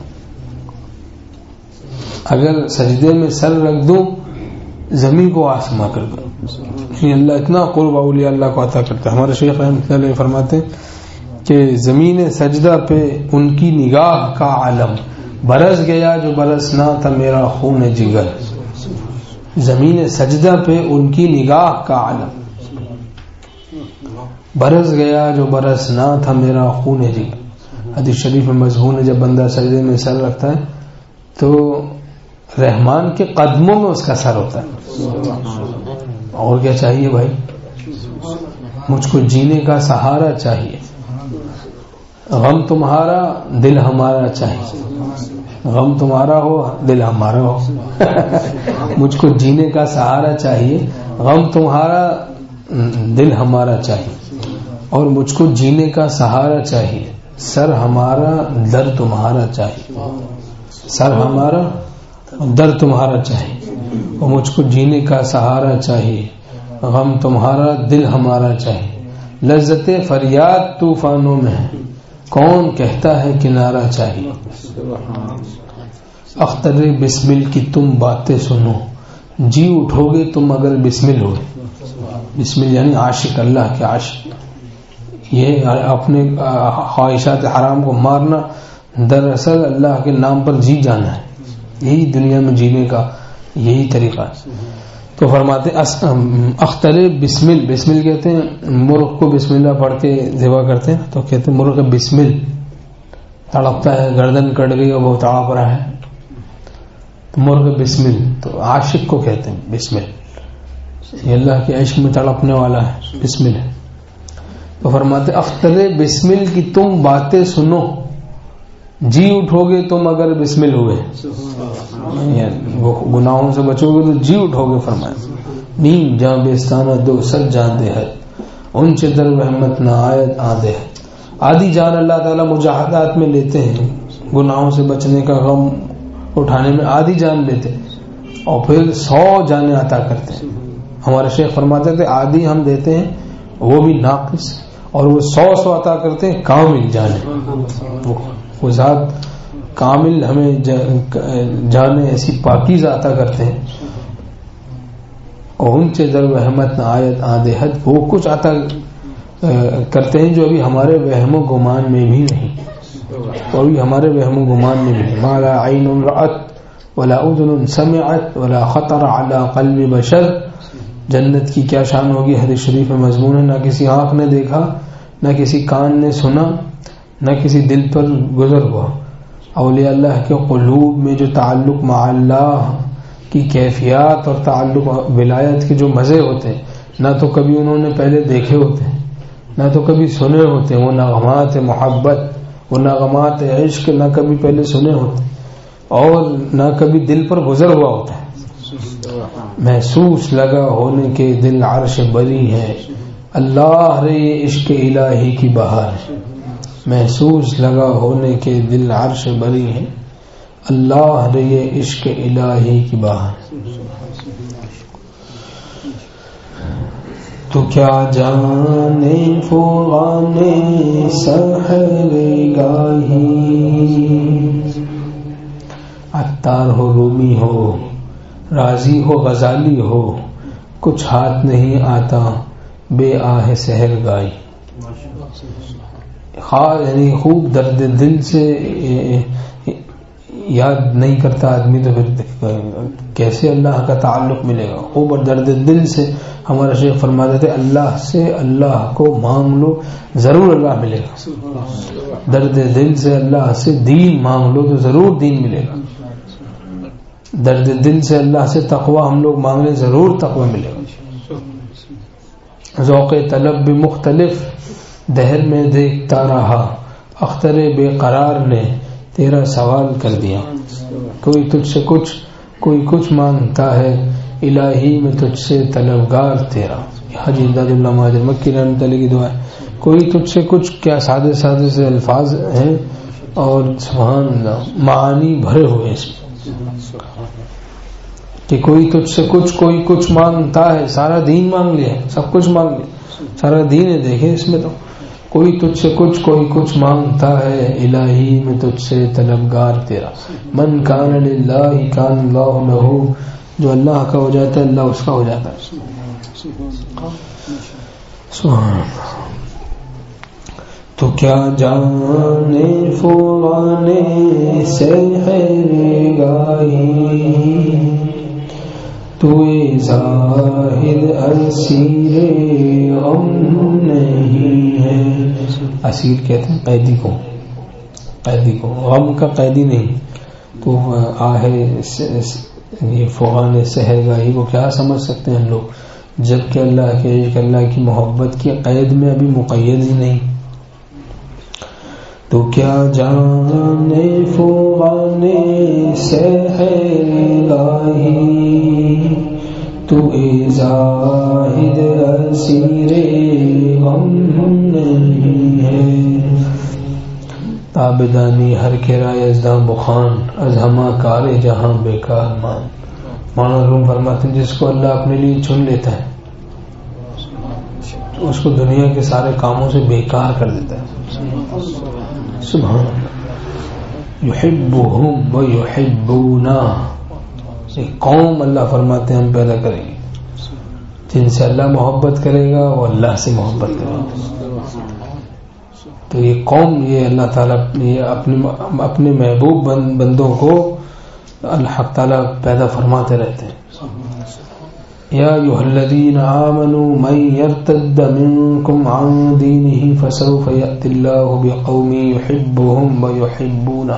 اگر سجدے میں سر رکھ دوں زمین کو آسماں کر دوں. اللہ اتنا قرب اولیاء اللہ کو عطا کرتا ہے. ہمارے شیخ رحمۃ اللہ علیہ فرماتے ہیں کہ زمین سجدہ پہ ان کی نگاہ کا عالم, برس گیا جو برسنا تھا میرا خون جگر. زمین سجدہ پہ ان کی نگاہ کا عالم, برس گیا جو برسنا تھا میرا خون جگر. حدیث شریف میں مضمون ہے جب بندہ سجدے میں سر رکھتا ہے تو رحمان کے قدموں میں اس کا سر ہوتا ہے. اور کیا چاہیے بھائی؟ مجھ کو جینے کا سہارا چاہیے, غم تمہارا دل ہمارا چاہیے. غم تمہارا ہو دل ہمارا ہو. مجھ کو جینے کا سہارا چاہیے, غم تمہارا دل ہمارا چاہیے, اور مجھ کو جینے کا سہارا چاہیے. سر ہمارا در تمہارا چاہیے, سر ہمارا در تمہارا چاہیے, اور مجھ کو جینے کا سہارا چاہیے. غم تمہارا دل ہمارا چاہیے. لذت فریاد طوفانوں میں ہے, کون کہتا ہے کنارہ چاہیے. اختر بسمل کی تم باتیں سنو, جی اٹھو گے تم اگر بسمل ہوئے. بسمل یعنی عاشق, اللہ کے عاشق. یہ اپنے خواہشات حرام کو مارنا دراصل اللہ کے نام پر جی جانا ہے. یہی دنیا میں جینے کا یہی طریقہ ہے. تو فرماتے اختر بسمل, بسمل کہتے ہیں مرغ کو بسم اللہ پڑھ کے ذبح کرتے ہیں تو کہتے ہیں مرغ بسمل, تڑپتا ہے, گردن کٹ گئی اور وہ تڑپ رہا ہے تو مرغ بسمل. تو عاشق کو کہتے ہیں بسمل, یہ اللہ کے عشق میں تڑپنے والا ہے, بسمل ہے. تو فرماتے اختر بسمل کی تم باتیں سنو, جی اٹھو گے تم اگر بسمل ہوئے. گناہوں سے بچو گے تو جی اٹھو گے. فرمایا نیم جاں بیستانہ دو سچ جان دے ہے, ان چدر رحمت نہ آیت آدھے ہے. آدھی جان اللہ تعالیٰ مجاہدات میں لیتے ہیں, گناہوں سے بچنے کا غم اٹھانے میں آدھی جان لیتے ہیں اور پھر سو جانیں عطا کرتے ہیں. ہمارے شیخ فرماتے تھے آدھی ہم دیتے ہیں وہ بھی ناقص, اور وہ سو سو عطا کرتے ہیں کامل جانے. وہ ذات کامل ہمیں جانے ایسی پاکیزہ عطا کرتے ہیں. اور ان سے در وحمت نہ آیت آدھے حد, وہ کچھ عطا کرتے ہیں جو ابھی ہمارے وہم و گمان میں بھی نہیں, تو ابھی ہمارے وہم و گمان میں بھی نہیں. ما لا عین رأت ولا اذن سمعت ولا خطر علی قلب بشر. جنت کی کیا شان ہوگی, حدیث شریف میں مضمون ہے, نہ کسی آنکھ نے دیکھا, نہ کسی کان نے سنا, نہ کسی دل پر گزر ہوا. اولیاء اللہ کے قلوب میں جو تعلق مع اللہ کی کیفیات اور تعلق ولایت کے جو مزے ہوتے ہیں, نہ تو کبھی انہوں نے پہلے دیکھے ہوتے ہیں, نہ تو کبھی سنے ہوتے ہیں. وہ نغمات محبت, وہ نغمات عشق نہ کبھی پہلے سنے ہوتے اور نہ کبھی دل پر گزر ہوا ہوتا ہے. محسوس لگا ہونے کے دل عرش بری ہے, اللہ رے عشق الہی کی بہار ہے. محسوس لگا ہونے کے دل عرش بری ہے, اللہ رے عشق الہی کی بہار. تو کیا جانے فغانے سحر گاہی، عطار ہو رومی ہو رازی ہو غزالی ہو، کچھ ہاتھ نہیں آتا بے آہ سحر گائی. خواہ یعنی خوب درد دل سے یاد نہیں کرتا آدمی تو پھر کیسے اللہ کا تعلق ملے گا. خوب درد دل سے ہمارا شیخ فرماتے تھے اللہ سے اللہ کو مانگ لو ضرور اللہ ملے گا. درد دل سے اللہ سے دین مانگ لو تو ضرور دین ملے گا. درد دل سے اللہ سے تقوی ہم لوگ مانگ لیں ضرور تقوی ملے گا. ذوق طلب بھی مختلف دہر میں دیکھتا رہا، اختر بے قرار نے تیرا سوال کر دیا. کوئی تجھ سے کچھ کوئی کچھ مانگتا ہے، الہی میں تجھ سے طلبگار تیرا. حاجی امداد اللہ مہاجر مکی رحمۃ اللہ کی دعا ہے. کوئی تجھ سے کچھ کیا سادے سادے سے الفاظ ہیں اور سبحان اللہ معانی بھرے ہوئے اس میں کہ کوئی تجھ سے کچھ کوئی کچھ مانگتا ہے. سارا دین مانگ لیا، سب کچھ مانگ لیا، سارا دین ہے. دیکھیں اس میں تو کوئی تجھ سے کچھ کوئی کچھ مانگتا ہے، الہی میں تجھ سے طلبگار تیرا. من کان للہ کان اللہ لہ، جو اللہ کا ہو جاتا ہے اللہ اس کا ہو جاتا ہے. سبحان اللہ. تو کیا جانے فغانے سحر گاہی، تو زاہد اسیر غم نہیں ہے. اسیر کہتے ہیں قیدی کو، قیدی کو غم کا قیدی نہیں. تو آہ یہ فغان سحر گاہی کو کیا سمجھ سکتے ہیں ہم لوگ، جبکہ اللہ کے عشق اللہ کی محبت کی قید میں ابھی مقید ہی نہیں. تو کیا جانے فغانے سحر گاہی، تو زاہد اسیر غم نہیں ہے. تابدانی ہر کرائے ازداں بخان، از ہما کار جہاں بیکار مان. مولانا روم فرماتے ہیں جس کو اللہ اپنے لیے چن لیتا ہے تو اس کو دنیا کے سارے کاموں سے بیکار کر دیتا ہے. سبحان اللہ. یحبہم و یحبونا، ایک قوم اللہ فرماتے ہیں ہم پیدا کریں گے جن سے اللہ محبت کرے گا وہ اللہ سے محبت کرے گا. تو یہ قوم یہ اللہ تعالیٰ یہ اپنے اپنے محبوب بندوں کو الحق تعالیٰ پیدا فرماتے رہتے ہیں. یا ایھا الذین آمنوا من یرتد منکم عن دینہ فسوف یأتی اللہ بقوم یحبہم ویحبونہ.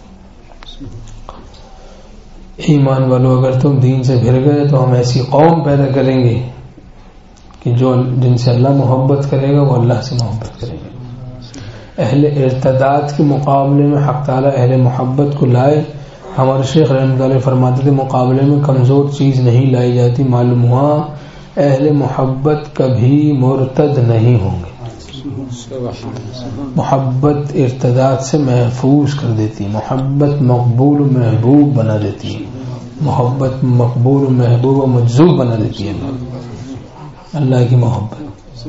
ایمان والو اگر تم دین سے پھر گئے تو ہم ایسی قوم پیدا کریں گے کہ جو جن سے اللہ محبت کرے گا وہ اللہ سے محبت کرے گا. اہل ارتداد کے مقابلے میں حق تعالیٰ اہل محبت کو لائے. ہمارے شیخ رحمۃ اللہ فرماتے تھے مقابلے میں کمزور چیز نہیں لائی جاتی. معلوم ہوا اہل محبت کبھی مرتد نہیں ہوں گے. محبت ارتداد سے محفوظ کر دیتی، محبت مقبول و محبوب بنا دیتی ہے، محبت مقبول و محبوب و مجذوب بنا دیتی ہے اللہ کی محبت.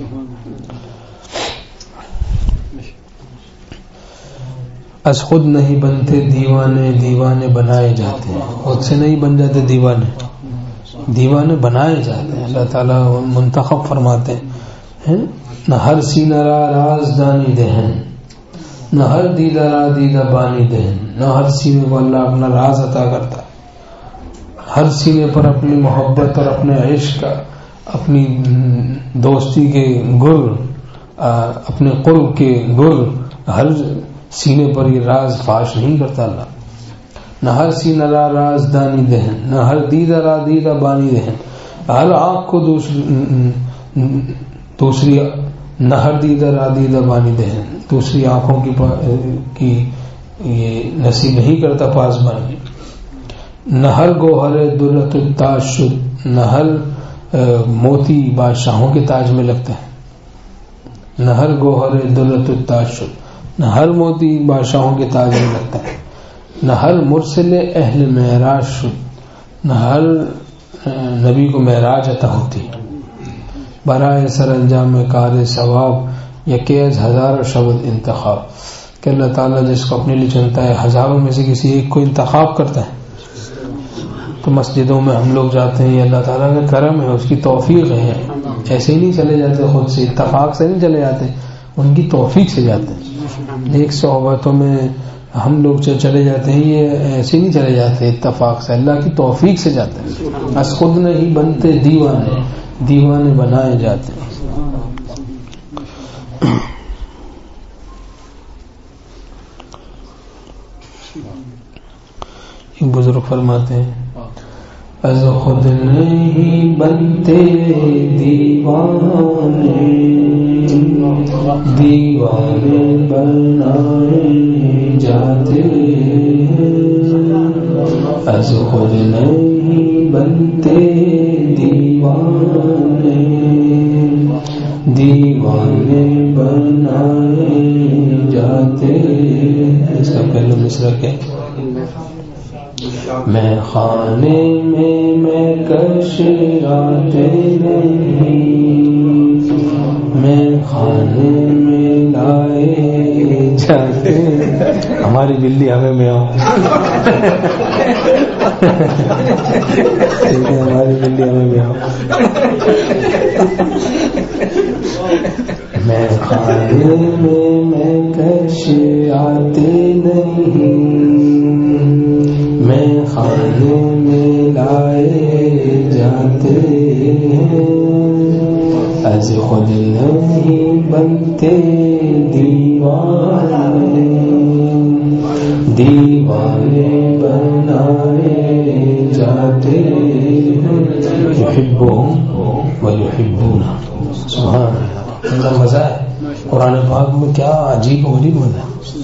از خود نہیں بنتے دیوانے، دیوانے بنائے جاتے ہیں. خود سے نہیں بن جاتے دیوانے، دیوانے بنائے جاتے ہیں. اللہ تعالیٰ منتخب فرماتے ہیں نہ ہر سینہ را راز دانی دہن، نہ ہر دیدہ را دیدہ بانی دہن. نہ ہر سینے کو اللہ اپنا راز عطا کرتا ہے. ہر سینے پر اپنی محبت اور اپنے عشق، اپنی دوستی کے گل، اپنے قرب کے گل ہر سینے پر یہ راز فاش نہیں کرتا اللہ. نہ ہر سینہ را راز دانی دہن، نہ ہر دیدہ را دیدہ بانی دہن. ہر آنکھ کو دوسری دوسری نہ ہر دیدہ را دیدہ بانی دہن، دوسری آنکھوں کی کی یہ نصیب نہیں کرتا پاس بانی. نہ ہر گوہر درت التاج شد، نہ ہر موتی بادشاہوں کے تاج میں لگتا ہے. نہ ہر گوہر درت التاج شد، نہ ہر موتی بادشاہوں کے تاج میں لگتا ہے. نہ ہر مرسل اہل معراج شد، نہ ہر نبی کو معراج عطا ہوتی. برائے سر انجام کار ثواب یکی از ہزار شبد انتخاب، کہ اللہ تعالیٰ جس کو اپنے لیے چنتا ہے ہزاروں میں سے کسی ایک کو انتخاب کرتا ہے. تو مسجدوں میں ہم لوگ جاتے ہیں، یہ اللہ تعالیٰ کا کرم ہے، اس کی توفیق ہے. ایسے ہی نہیں چلے جاتے، خود سے اتفاق سے نہیں چلے جاتے، ان کی توفیق سے جاتے ہیں. ایک صحبتوں میں ہم لوگ چلے جاتے ہیں، یہ ایسے نہیں چلے جاتے اتفاق سے، اللہ کی توفیق سے جاتے ہیں. از خود نہیں بنتے دیوانے، دیوانے بنائے جاتے ہیں. ایک بزرگ فرماتے ہیں از خود نہیں بنتے دیوانے، دیوانے بنائے جاتے ہیں. از خود نہیں بنتے دیوانے، دیوانے بنائے جاتے ہیں. اس کا پہلے مصرع کیا؟ میں خانے میں میں کش آتے نہیں، میں خانے میں لائے جاتے. ہماری بلی ہمیں میں آؤ، ہماری بلی ہمیں میں آؤ. میں خانے میں میں کش آتے نہیں، میں خانے میں لائے جاتے ہیں. از خود نہیں بنتے دیوانے، دیوانے بنائے جاتے ہیں. یحبهم ویحبون. سبحان اللہ، اندر مزہ ہے قرآن پاک میں، کیا عجیب و غریب مزہ ہے.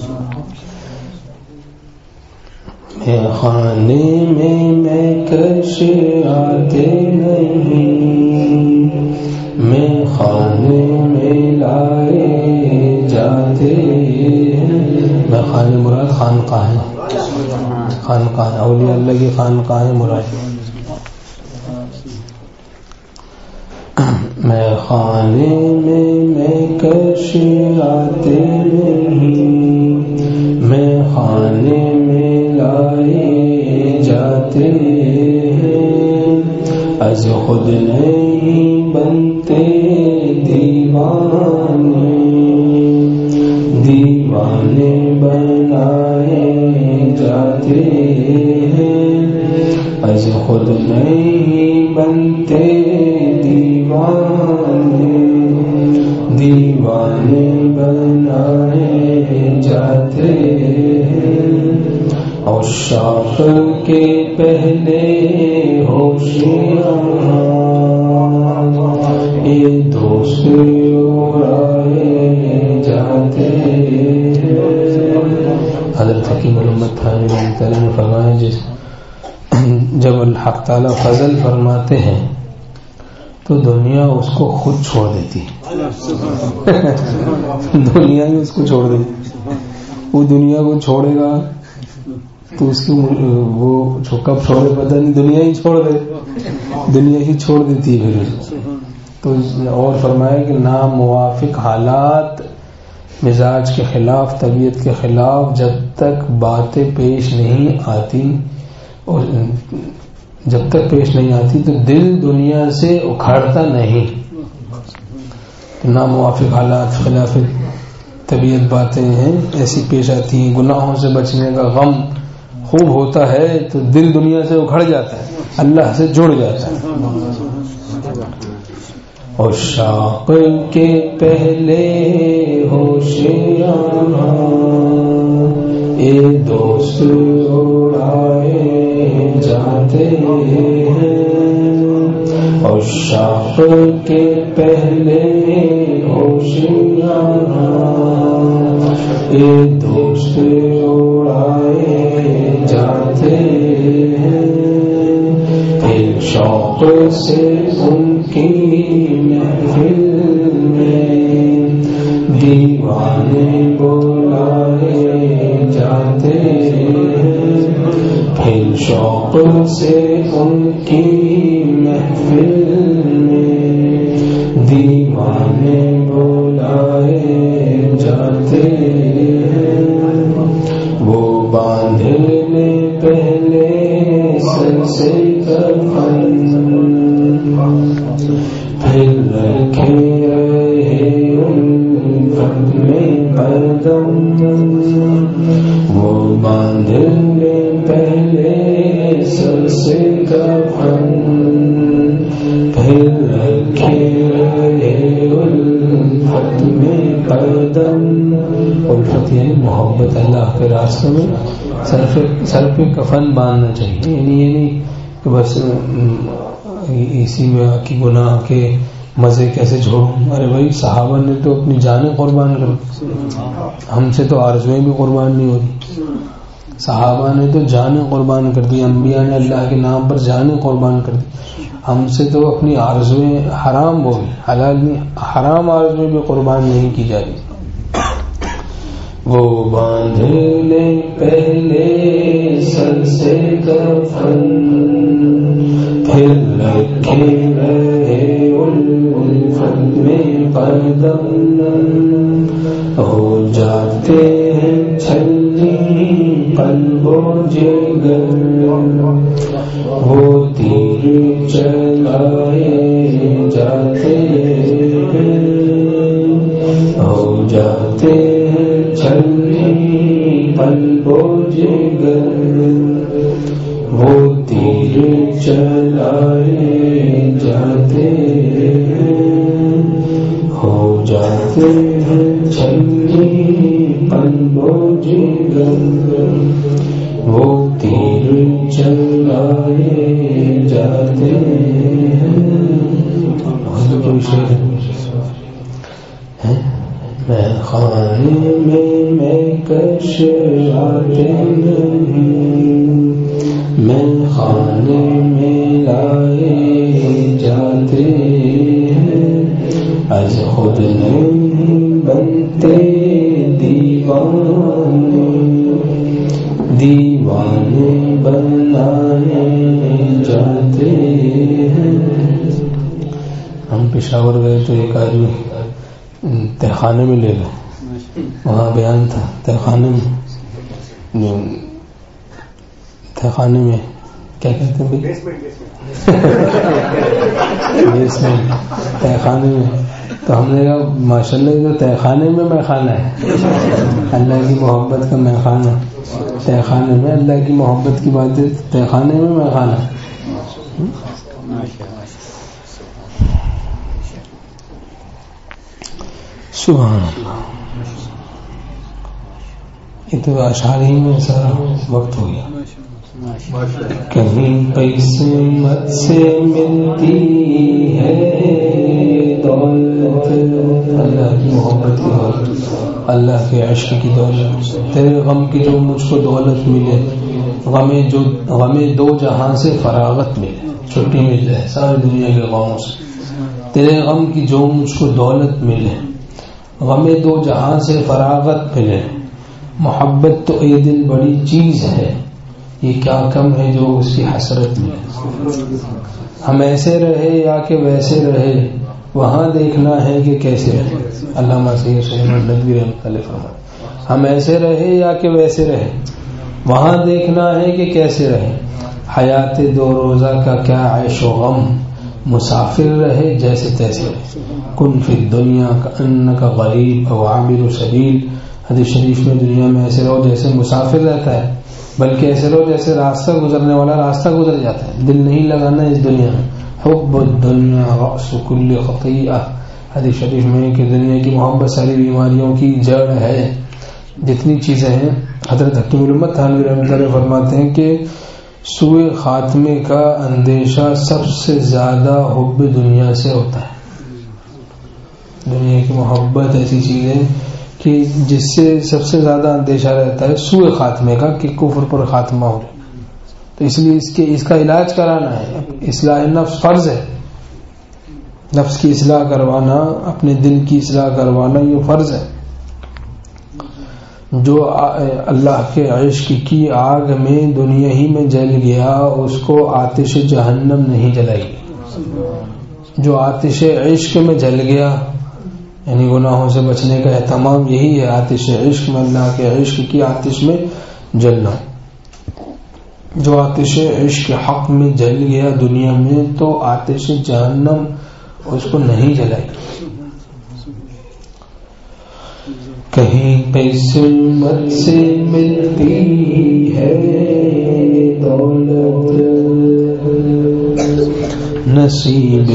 میں خانے میں میں کش آتے نہیں، میں خانے میں لائے جاتے ہیں. میں خانے مراد خانقاہ ہے، خانقاہ اولیاء اللہ کی خانقاہ مراد. میں خانے میں میں کش آتے نہیں، میں خانے میں لائے جاتے ہیں. از خود نہیں بنتے دیوانے، دیوانے بنائے جاتے ہیں. از خود نہیں بنتے دیوانے، دیوانے بنائے جاتے ہیں. اور عشاق کے پہلے ہوشیار یہ دوست اڑائے جاتے ہیں. حضرت حکیم الامت تھانوی رحمۃ اللہ نے فرمایا جس جب الحق تعالیٰ فضل فرماتے ہیں تو دنیا اس کو خود چھوڑ دیتی ہے. دنیا ہی اس کو چھوڑ دیتی. وہ دنیا کو چھوڑے گا تو اس کی وہ کب چھوڑے پتہ نہیں، دنیا ہی چھوڑ دے، دنیا ہی چھوڑ دیتی ہے پھر. تو اور فرمایا کہ ناموافق حالات، مزاج کے خلاف، طبیعت کے خلاف جب تک باتیں پیش نہیں آتی، اور جب تک پیش نہیں آتی تو دل دنیا سے اکھاڑتا نہیں. ناموافق حالات، خلاف طبیعت باتیں ہیں ایسی پیش آتی ہیں. گناہوں سے بچنے کا غم خوب ہوتا ہے تو دل دنیا سے اکھڑ جاتا ہے، اللہ سے جڑ جاتا ہے. اور شاق کے پہلے ہوشیار اے دوست اڑائے جاتے ہیں. اور شاق کے پہلے ہوشیار اے دوست اڑائے جاتے ہیں. ایک شوق سے ان کی محفل میں دیوانے بلائے جاتے ہیں. پھر شوق سے ان کی محفل میں محبت یعنی محبت اللہ کے راستے میں سر پہ سر پہ کفن باندھنا چاہیے. یعنی یہ نہیں کہ بس اسی میں کی گناہ کے مزے کیسے چھوڑوں. ارے بھائی صحابہ نے تو اپنی جانیں قربان کر دی, ہم سے تو آرزویں بھی قربان نہیں ہوتی. صحابہ نے تو جانیں قربان کر دی, انبیاء نے اللہ کے نام پر جانیں قربان کر دی. ہم سے تو اپنی آرزویں حرام ہو گئی, حلال نہیں, حرام آرزویں بھی قربان نہیں کی جا رہی. وہ باندھ لے پہلے سر سے کفن, پھر رکھے رہے الفت میں قدم, ہو جاتے ہیں چھلنی قلب و جگر, وہ تیر چلائے جاتے ہیں, ہو جاتے ہیں چھلنی قلب و جگر, وہ تیر چلائے جاتے ہیں, ہو جاتے ہیں چھلنی قلب و جگر, وہ تیر چلائے جاتے ہیں. میں خانے میں میں کش آتے نہیں, میں خانے میں لائے جاتے ہیں, از خود نہیں بنتے دیوانے, دیوانے بنائے جاتے ہیں. ہم پشاور گئے تو ایک آدمی تہخانے میں لے گئے, وہاں بیان تھا تہخانے میں, تہخانے میں کیا کہتے ہیں بیسمنٹ, تہخانے میں. تو ہم نے کہا ماشاء اللہ یہ تو تہخانے میں میں خانہ ہے, اللہ کی محبت کا میں خانہ, تہخانے میں اللہ کی محبت کی بات ہے, تہخانے میں میں خانہ. سبحان اللہ. یہ تو اشعار ہی میں سارا وقت ہو گیا. کہیں پیسے مت سے ملتی ہے دولت, اللہ کی محبت کی دولت, اللہ کے عشق کی دولت. تیرے غم کی جو مجھ کو دولت ملے, غمیں جو غمیں دو جہاں سے فراغت ملے, چھٹی مل جائے ساری دنیا کے غموں سے. تیرے غم کی جو مجھ کو دولت ملے, غمیں دو جہاں سے فراغت ملے. محبت تو یہ دل بڑی چیز ہے, یہ کیا کم ہے جو اس کی حسرت ملے. ہم ایسے رہے یا کہ ویسے رہے, وہاں دیکھنا ہے کہ کیسے رہے. علامہ سید سلیمان ندوی رحمۃ اللہ فرمائے, ہم ایسے رہے یا کہ ویسے رہے, وہاں دیکھنا ہے کہ کیسے رہے. حیات دو روزہ کا کیا عیش و غم, مسافر رہے جیسے تیسے رہے. کن فی الدنیا کأنک غریب او عابر سبیل, حدیث شریف میں دنیا میں ایسے رہو جیسے مسافر رہتا ہے, بلکہ ایسے رہو جیسے راستہ گزرنے والا راستہ گزر جاتا ہے. دل نہیں لگانا اس دنیا میں. حب الدنیا رأس کل خطیئہ, حدیث شریف میں کہ دنیا کی محبت ساری بیماریوں کی جڑ ہے. جتنی چیزیں ہیں, حضرت حکیم الامت تھانوی رحمۃ اللہ فرماتے ہیں کہ سوء خاتمے کا اندیشہ سب سے زیادہ حب دنیا سے ہوتا ہے. دنیا کی محبت ایسی چیز ہے کہ جس سے سب سے زیادہ اندیشہ رہتا ہے سوء خاتمے کا, کہ کفر پر خاتمہ ہو جائے. تو اس لیے اس کے اس کا علاج کرانا ہے. اصلاح نفس فرض ہے, نفس کی اصلاح کروانا, اپنے دل کی اصلاح کروانا یہ فرض ہے. جو اللہ کے عشق کی آگ میں دنیا ہی میں جل گیا اس کو آتش جہنم نہیں جلائے گی. جو آتش عشق میں جل گیا یعنی گناہوں سے بچنے کا اہتمام یہی ہے, آتش عشق میں, اللہ کے عشق کی آتش میں جلنا. جو آتش عشق حق میں جل گیا دنیا میں تو آتش جہنم اس کو نہیں جلائے گی. کہیں قسمت سے ملتی ہے دولت, نصیب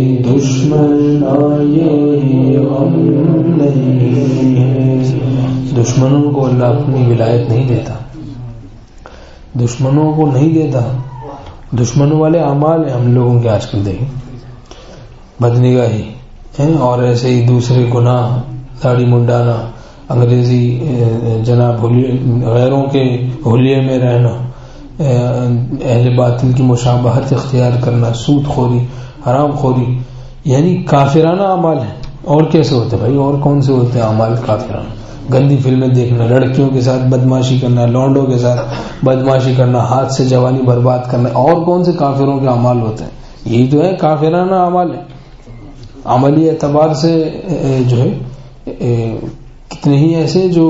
دشمن آئے غم نہیں ہے. دشمنوں کو اللہ اپنی ولایت نہیں دیتا، دشمنوں کو نہیں دیتا. دشمنوں والے اعمال ہیں ہم لوگوں کے آج کل دیکھیں، بدنگاہی اور ایسے ہی دوسرے گناہ، داڑھی منڈانا، انگریزی جناب غیروں کے حلیے میں رہنا، اہل باطل کی مشابہت اختیار کرنا، سود خوری، حرام خوری، یعنی کافرانہ اعمال ہیں. اور کیسے ہوتے بھائی؟ اور کون سے ہوتے ہیں اعمال کافرانہ؟ گندی فلمیں دیکھنا، لڑکیوں کے ساتھ بدماشی کرنا، لونڈوں کے ساتھ بدماشی کرنا، ہاتھ سے جوانی برباد کرنا، اور کون سے کافروں کے اعمال ہوتے ہیں؟ یہی تو ہے کافرانہ اعمال ہیں. عملی اعتبار سے جو ہے کتنے ہی ایسے جو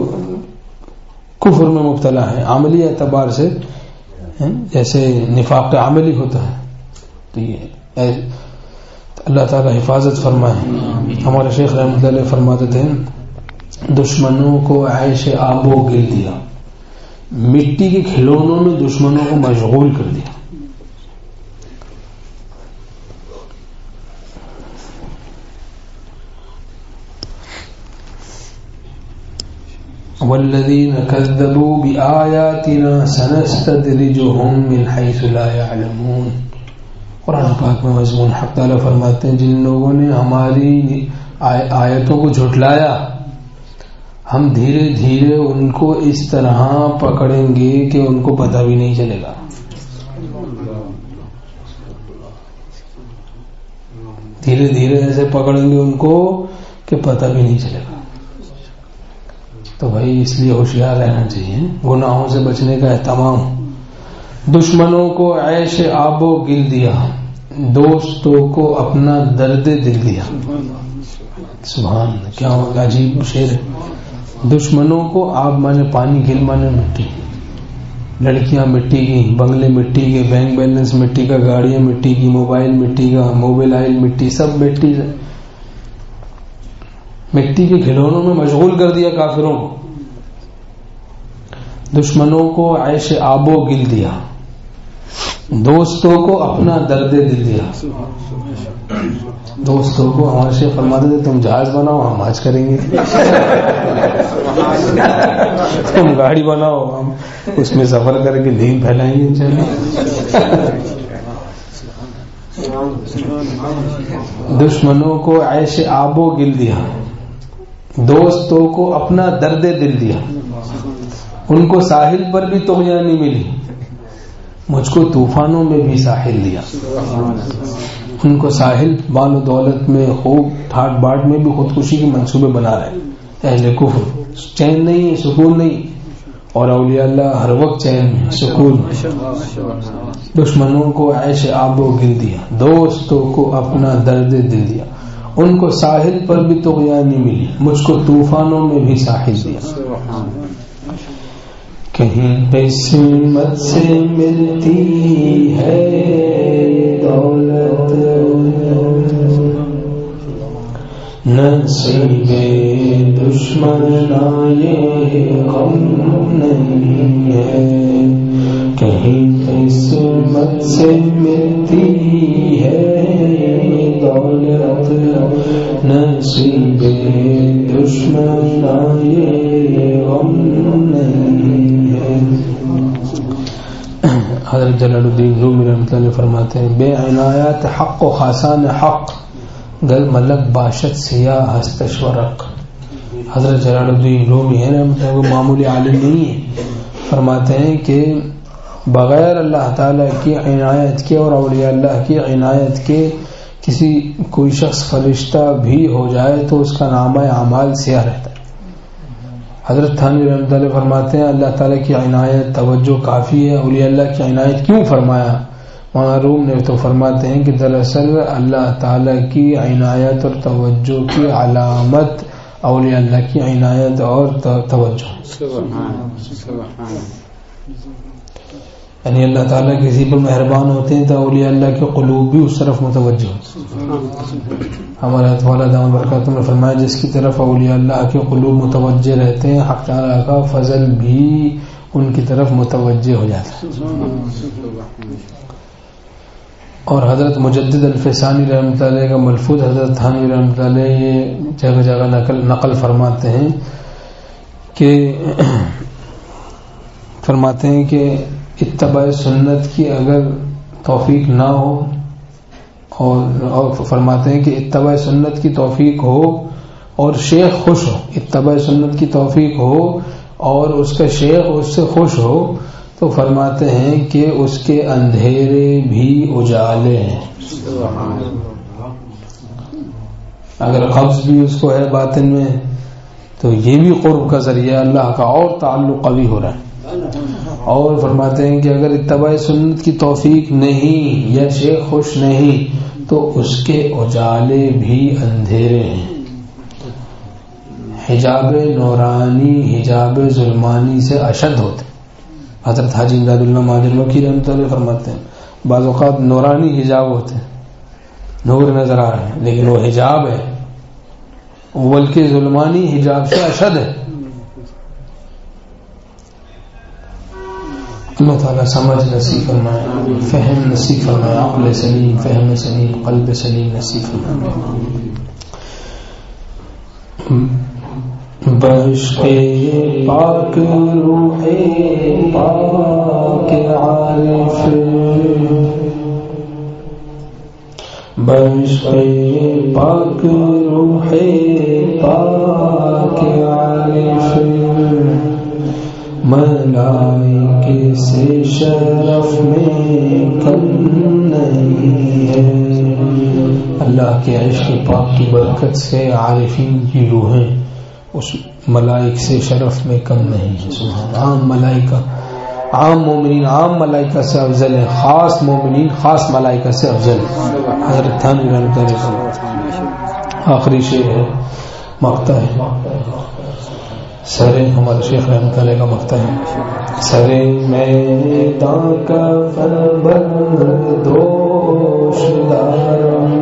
کفر میں مبتلا ہیں عملی اعتبار سے، جیسے نفاق عملی ہوتا ہے. تو یہ اللہ تعالی حفاظت فرمائے. ہمارے شیخ رحمۃ اللہ فرماتے تھے دشمنوں کو عیش آب و گل دیا، مٹی کے کھلونوں میں دشمنوں کو مشغول کر دیا. والذین کذبوا بآیاتنا سنستدرجهم من حیث لا یعلمون. قرآن پاک میں مضمون حق تعالیٰ فرماتے ہیں جن لوگوں نے ہماری آیتوں کو جھٹلایا ہم دھیرے دھیرے ان کو اس طرح پکڑیں گے کہ ان کو پتہ بھی نہیں چلے گا. دھیرے دھیرے ایسے پکڑیں گے ان کو کہ پتہ بھی نہیں چلے گا. تو بھائی اس لیے ہوشیار رہنا چاہیے، گناہوں سے بچنے کا اہتمام. دشمنوں کو عیش آب و گل دیا، دوستوں کو اپنا درد دل دیا. سبحان، کیا عجیب شعر ہے. دشمنوں کو آب مانے پانی، گل مانے مٹی. لڑکیاں مٹی کی، بنگلے مٹی کے، بینک بیلنس مٹی کا، گاڑیاں مٹی کی، موبائل مٹی کا، موبائل آئل مٹی، سب مٹی سے. مٹی کے کھلونوں میں مشغول کر دیا کافروں کو. دشمنوں کو عیش آب و گل دیا، دوستوں کو اپنا درد دل دیا. دوستوں کو ہمارے شیخ فرماتے تھے تم جہاز بناؤ ہم حج کریں گے، تم گاڑی بناؤ ہم اس میں سفر کر کے دین پھیلائیں گے انشاءاللہ. دشمنوں کو عیش آب و گل دیا، دوستوں کو اپنا درد دل دیا. ان کو ساحل پر بھی طغیانی ملی، مجھ کو طوفانوں میں بھی ساحل دیا. ان کو ساحل مال و دولت میں، خوب ٹھاٹ باٹ میں بھی خودکشی کے منصوبے بنا رہے اہل کفر. چین نہیں، سکون نہیں، اور اولیاء اللہ ہر وقت چین میں، سکون میں. دشمنوں کو عیش آب و گل دیا، دوستوں کو اپنا درد دل دیا. ان کو ساحل پر بھی طغیانی ملی، مجھ کو طوفانوں میں بھی ساحل دیا. کہیں قسمت سے ملتی ہے دولت، نصیب دشمن آئے غم نہیں ہے. کہیں قسمت سے ملتی ہے دولت، نصیب دشمن آئے غم نہیں ہے. حضرت جلال الدین رومی رحمۃ اللہ فرماتے ہیں بے عنایات حق و خاصان حق گل ملک باشد سیاہ ہستش ورق. حضرت جلال الدین رومی ہے وہ معمولی عالم نہیں ہے، فرماتے ہیں کہ بغیر اللہ تعالیٰ کی عنایت کے اور اولیاء اللہ کی عنایت کے کسی کوئی شخص فرشتہ بھی ہو جائے تو اس کا نامہ اعمال سیاہ رہتا ہے. حضرت تھانوی رحمۃ اللہ فرماتے ہیں اللہ تعالیٰ کی عنایت توجہ کافی ہے. اولیاء اللہ کی عنایت کیوں فرمایا؟ معروم نے تو فرماتے ہیں کہ دراصل اللہ تعالیٰ کی عنایت اور توجہ کی علامت اولیاء اللہ کی عنایت اور توجہ. یعنی اللہ تعالیٰ کسی پر مہربان ہوتے ہیں تو اولیاء اللہ کے قلوب بھی اس طرف متوجہ ہوتے. ہمارے والا دامن برکاتہ نے فرمایا جس کی طرف اولیاء اللہ کے قلوب متوجہ رہتے ہیں حق تعالیٰ کا فضل بھی ان کی طرف متوجہ ہو جاتا ہے. اور حضرت مجدد الفسانی رحمۃ اللہ کا ملفوظ حضرت تھانوی رحمۃ اللہ یہ جگہ جگہ نقل نقل فرماتے ہیں کہ فرماتے ہیں کہ اتباع سنت کی اگر توفیق نہ ہو اور اور فرماتے ہیں کہ اتباع سنت کی توفیق ہو اور شیخ خوش ہو، اتباع سنت کی توفیق ہو اور اس کا شیخ اس سے خوش ہو، تو فرماتے ہیں کہ اس کے اندھیرے بھی اجالے ہیں. اگر قبض بھی اس کو ہے باطن میں تو یہ بھی قرب کا ذریعہ اللہ کا اور تعلق قوی ہو رہا ہے. اور فرماتے ہیں کہ اگر اتباع سنت کی توفیق نہیں یا شیخ خوش نہیں تو اس کے اجالے بھی اندھیرے ہیں. حجاب نورانی حجاب ظلمانی سے اشد ہوتے. حضرت حاجی امداد اللہ مہاجر مکی رحمۃ اللہ فرماتے ہیں بعض اوقات نورانی حجاب ہوتے ہیں، نور نظر آ رہے ہیں لیکن وہ حجاب ہے، بلکہ ظلمانی حجاب سے اشد ہے. اللہ تعالیٰ سمجھ نصیب فرمائے، فہم نصیب فرمائے، عقل سلیم، فہم سلیم، قلب سلیم نصیب فرمائے. بشق پاک روح پاک عارف، بشق پاک روح پاک عارف، ملائکے سے شرف میں کم نہیں ہے. اللہ کے عشق پاک کی برکت سے عارفین کی روحیں اس ملائک سے شرف میں کم نہیں ہے. سبحان. عام ملائکہ عام مومنین عام ملائکہ سے افضل ہے، خاص مومنین خاص ملائکہ سے افضل ہے. حضرت تھانوی رحمۃ اللہ علیہ آخری شعر ہے، مقطع ہے. سرے ہمارے شیخ رحمۃ اللہ کا مقطع ہے. سرے میدان کا فنبر دوش دارم.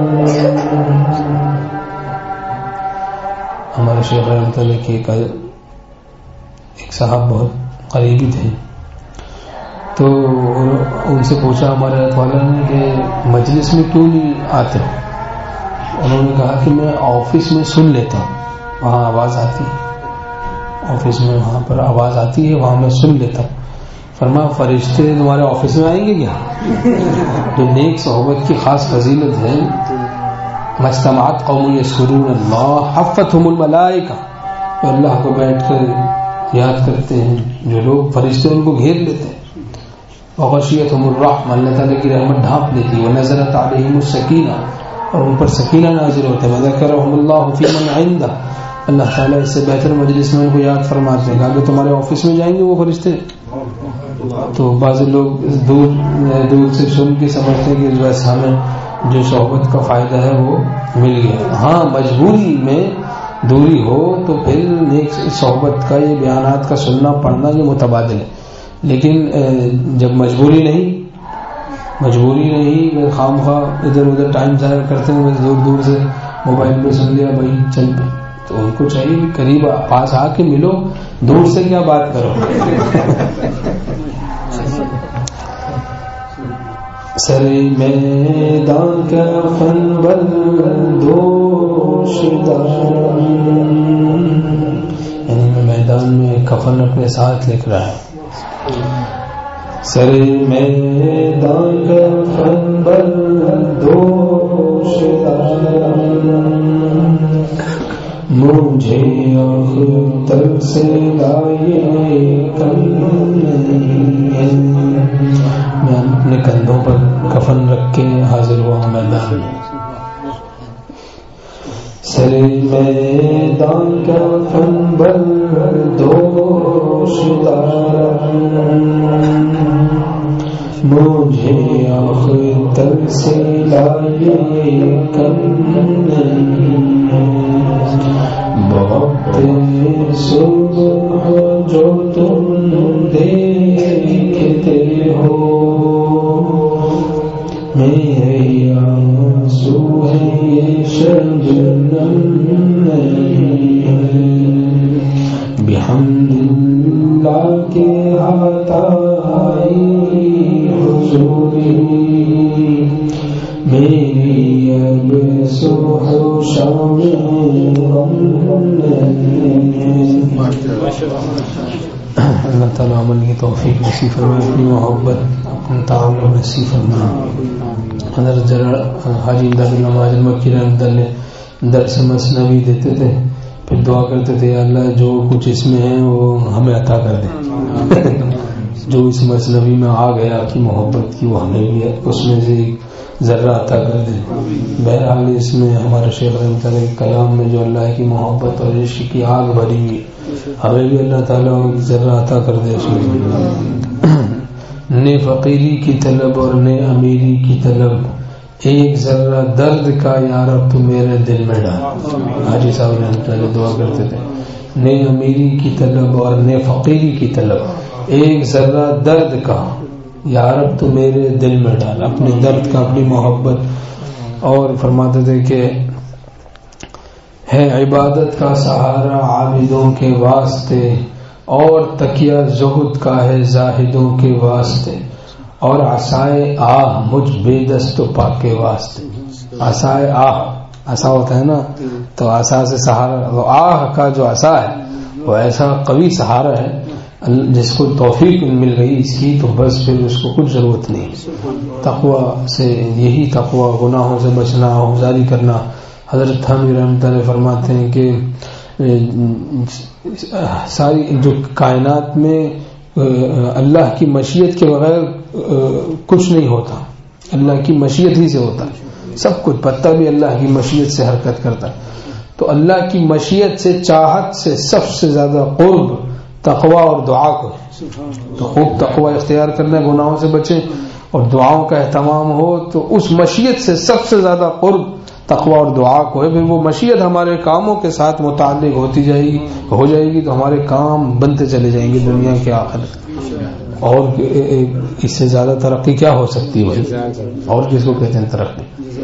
ہمارے شیخ رحمۃ اللہ کی ایک صاحب بہت قریبی تھے، تو ان سے پوچھا ہمارے رہنے والوں نے کہ مجلس میں کیوں نہیں آتے؟ انہوں نے کہا کہ میں آفس میں سن لیتا ہوں، وہاں آواز آتی ہے، آفس میں وہاں پر آواز آتی ہے، وہاں میں سن لیتا ہوں. فرمایا فرشتے تمہارے آفس میں آئیں گے کیا؟ جو نیک صحبت کی خاص فضیلت ہے، مجتمعات قوم یذکرون اللہ حفتہم الملائکہ، جو اللہ کو بیٹھ کر یاد کرتے ہیں، جو لوگ فرشتے ان کو گھیر لیتے ہیں. وغشیتہم الرحمہ، اللہ تعالیٰ کی رحمت ڈھانپ لیتی ہے. ونزلت علیہم السکینہ، اور ان پر سکینہ نازل ہوتا ہے. وذکرہم اللہ فی من عنده، اللہ تعالیٰ اس سے بہتر مجلس میں ان کو یاد فرماتے ہیں. کہ تمہارے آفس میں جائیں گے وہ فرشتے؟ تو بعض لوگ دور دور سے سن کے سمجھتے ہیں کہ بس ہمیں جو صحبت کا فائدہ ہے وہ مل گیا. ہاں مجبوری میں دوری ہو تو پھر نیک صحبت کا یہ بیانات کا سننا پڑھنا یہ متبادل ہے. لیکن جب مجبوری نہیں مجبوری نہیں خام خواہ ادھر ادھر ٹائم ضائع کرتے ہیں، دور دور سے موبائل پہ سن لیا بھائی چل پہ، تو ان کو چاہیے قریب پاس آ کے ملو، دور سے کیا بات کرو. سرے میدان کا فنبر دوش دارم، یعنی میں میدان میں کفن اپنے ساتھ لکھ رہا ہے. سرے میدان کا فنبر دوش دارم، مجھے اختر سے لائے کم نہیں ہے. میں اپنے کندھوں پر کفن رکھ کے حاضر ہوا ہوں میدان میں. سرے میدان کا فنبر دوش دارم، مجھے اختر سے لائے کم نہیں ہے. وقت صبح جو تم دیکھتے ہو، میرے آنسو ہیں یہ شبنم نہیں ہے. بحمد اللہ کے ہاتھ آئی حضوری، میری اب صبح و شام اللہ تعالیٰ عمل کی توفیق نصیب فرمائے، اپنی محبت اپنا تعاون نصیب فرمائے۔ حضرت حاجی امداد اللہ مہاجر مکی رحمۃ اللہ درس مثنوی دیتے تھے، پھر دعا کرتے تھے اللہ جو کچھ اس میں ہے وہ ہمیں عطا کر دے، جو اس مثنوی میں آ گیا آپ کی محبت کی وہ ہمیں بھی ہے اس میں سے ذرہ عطا کر دے۔ بہرحال اس میں ہمارے شیخ رحمۃ اللہ کے کلام میں جو اللہ کی محبت اور عشق کی آگ بھری ہوئی، ہمیں بھی اللہ تعالیٰ ذرہ عطا کر دے اس میں۔ نے فقیری کی طلب اور نے امیری کی طلب، ایک ذرہ درد کا یا رب تو میرے دل میں ڈال۔ حاجی صاحب رحمۃ اللہ دعا کرتے تھے، نے امیری کی طلب اور نے فقیری کی طلب، ایک ذرہ درد کا یا رب تو میرے دل میں ڈال، اپنے درد کا اپنی محبت۔ اور فرماتے تھے کہ ہے عبادت کا سہارا عابدوں کے واسطے، اور تکیہ زہد کا ہے زاہدوں کے واسطے، اور عصائے آہ مجھ بے دست و پاک کے واسطے۔ عصائے آہ، عصا ہوتا ہے نا، تو عصا سے سہارا، وہ آہ کا جو عصا ہے وہ ایسا قوی سہارا ہے، جس کو توفیق مل گئی اس کی تو بس پھر اس کو کچھ ضرورت نہیں۔ تقوی سے یہی تقوی، گناہوں سے بچنا، ہوشیاری کرنا۔ حضرت تھانوی رحمۃ اللہ فرماتے ہیں کہ ساری جو کائنات میں اللہ کی مشیت کے بغیر کچھ نہیں ہوتا، اللہ کی مشیت ہی سے ہوتا ہے سب کچھ، پتا بھی اللہ کی مشیت سے حرکت کرتا ہے۔ تو اللہ کی مشیت سے، چاہت سے سب سے زیادہ قرب تقوی اور دعا کو، تو خوب تقوی اختیار کرنا، گناہوں سے بچیں اور دعاؤں کا اہتمام ہو، تو اس مشیت سے سب سے زیادہ قرب تقوی اور دعا کو ہے۔ پھر وہ مشیت ہمارے کاموں کے ساتھ متعلق ہوتی جائے گی، ہو جائے گی تو ہمارے کام بنتے چلے جائیں گے دنیا کے آخرت۔ اور اس سے زیادہ ترقی کیا ہو سکتی ہے بھائی؟ اور کس کو کہتے ہیں ترقی؟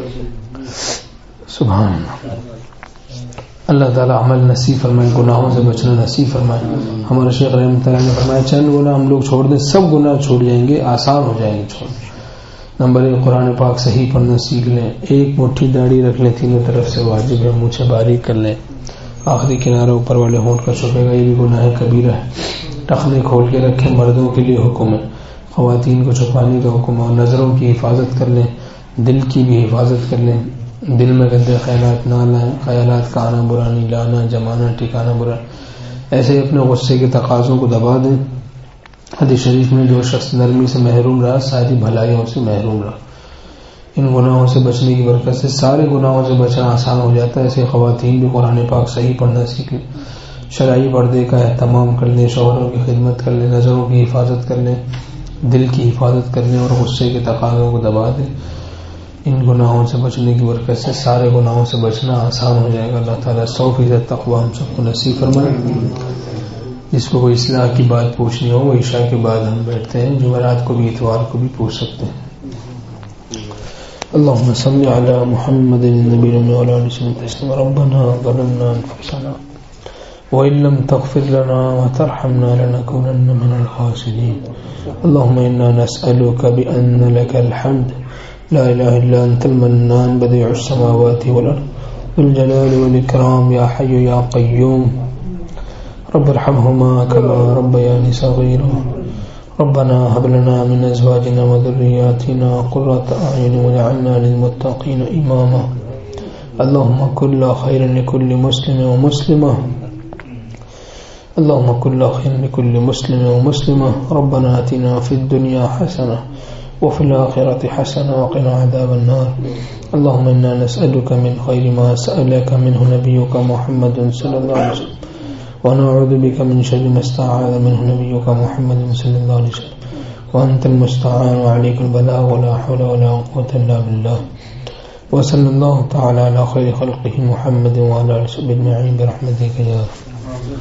سبحان اللہ۔ اللہ تعالیٰ عمل نصیب فرمائے، گناہوں سے بچنا نصیب فرمائے۔ ہمارے شیخ رحمۃ اللہ نے فرمایا چند گناہ ہم لوگ چھوڑ دیں سب گناہ چھوٹ جائیں گے، آسان ہو جائیں گے چھوڑنا۔ نمبر ایک، قرآن پاک صحیح پڑھنا سیکھ لیں، ایک مٹھی داڑھی رکھ لیں، تینوں طرف سے واجب ہے، مونچھے باریک کر لیں، آخری کنارہ اوپر والے ہونٹ کا چھپے گا، یہ بھی گناہ کبیرہ ہے۔ ٹخنے کھول کے رکھیں، مردوں کے لیے حکم ہے، خواتین کو چھپانے کا حکم ہے۔ اور نظروں کی حفاظت کر لیں، دل کی بھی حفاظت کر لیں، دل میں گندے خیالات نہ لائیں، خیالات کا آنا برا نہیں، لانا جمانا ٹھکانا برا۔ ایسے اپنے غصے کے تقاضوں کو دبا دیں۔ حدیث شریف میں جو شخص نرمی سے محروم رہا ساری بھلائیوں سے محروم رہا۔ ان گناہوں سے بچنے کی برکت سے سارے گناہوں سے بچنا آسان ہو جاتا ہے۔ ایسے خواتین بھی قرآن پاک صحیح پڑھنا سیکھ لیں، شرعی پردے کا اہتمام کر لیں، شوہروں کی خدمت کر لیں، نظروں کی حفاظت کر لیں، دل کی حفاظت کر لیں اور غصے کے تقاضوں کو دبا دیں۔ ان گناہوں سے بچنے کی برکت سے سارے گناہوں سے بچنا آسان ہو جائے گا۔ اللہ تعالیٰ سو فیصد تقویٰ ہم سب کو نصیب فرمائے۔ جس کو کوئی اصلاح کی بات پوچھنی ہو وہ عشاء کے بعد ہم بیٹھتے ہیں، جمعرات کو بھی اتوار کو بھی پوچھ سکتے ہیں۔ اللهم صل على محمد النبي وعلى آله وسلم۔ ربنا ظلمنا أنفسنا وإن لم تغفر لنا وترحمنا لنكونن من الخاسرين۔ اللهم إنا نسألك بأن لك الحمد لا إله إلا أنت المنان بديع السماوات والأرض ذو الجلال والإكرام يا حي يا قيوم رب ارحمهما كما ربياني صغيرا۔ ربنا هب لنا من أزواجنا وذرياتنا قرة أعين واجعلنا للمتقين إماما۔ اللهم كل خير لكل مسلم ومسلمة، اللهم كل خير لكل مسلم ومسلمة۔ ربنا آتنا في الدنيا حسنة وفي الآخرة حسنة وقنا عذاب النار۔ اللهم إنا نسألك من خير ما سألك منه نبيك محمد صلى الله عليه وسلم، ونعوذ بك من شر ما استعاذ منه نبيك محمد صلى الله عليه وسلم، وأنت المستعان وعليك البلاغ ولا حول ولا قوة إلا بالله۔ وصلى الله تعالى على خير خلقه محمد وعلى آله وصحبه أجمعين برحمتك يا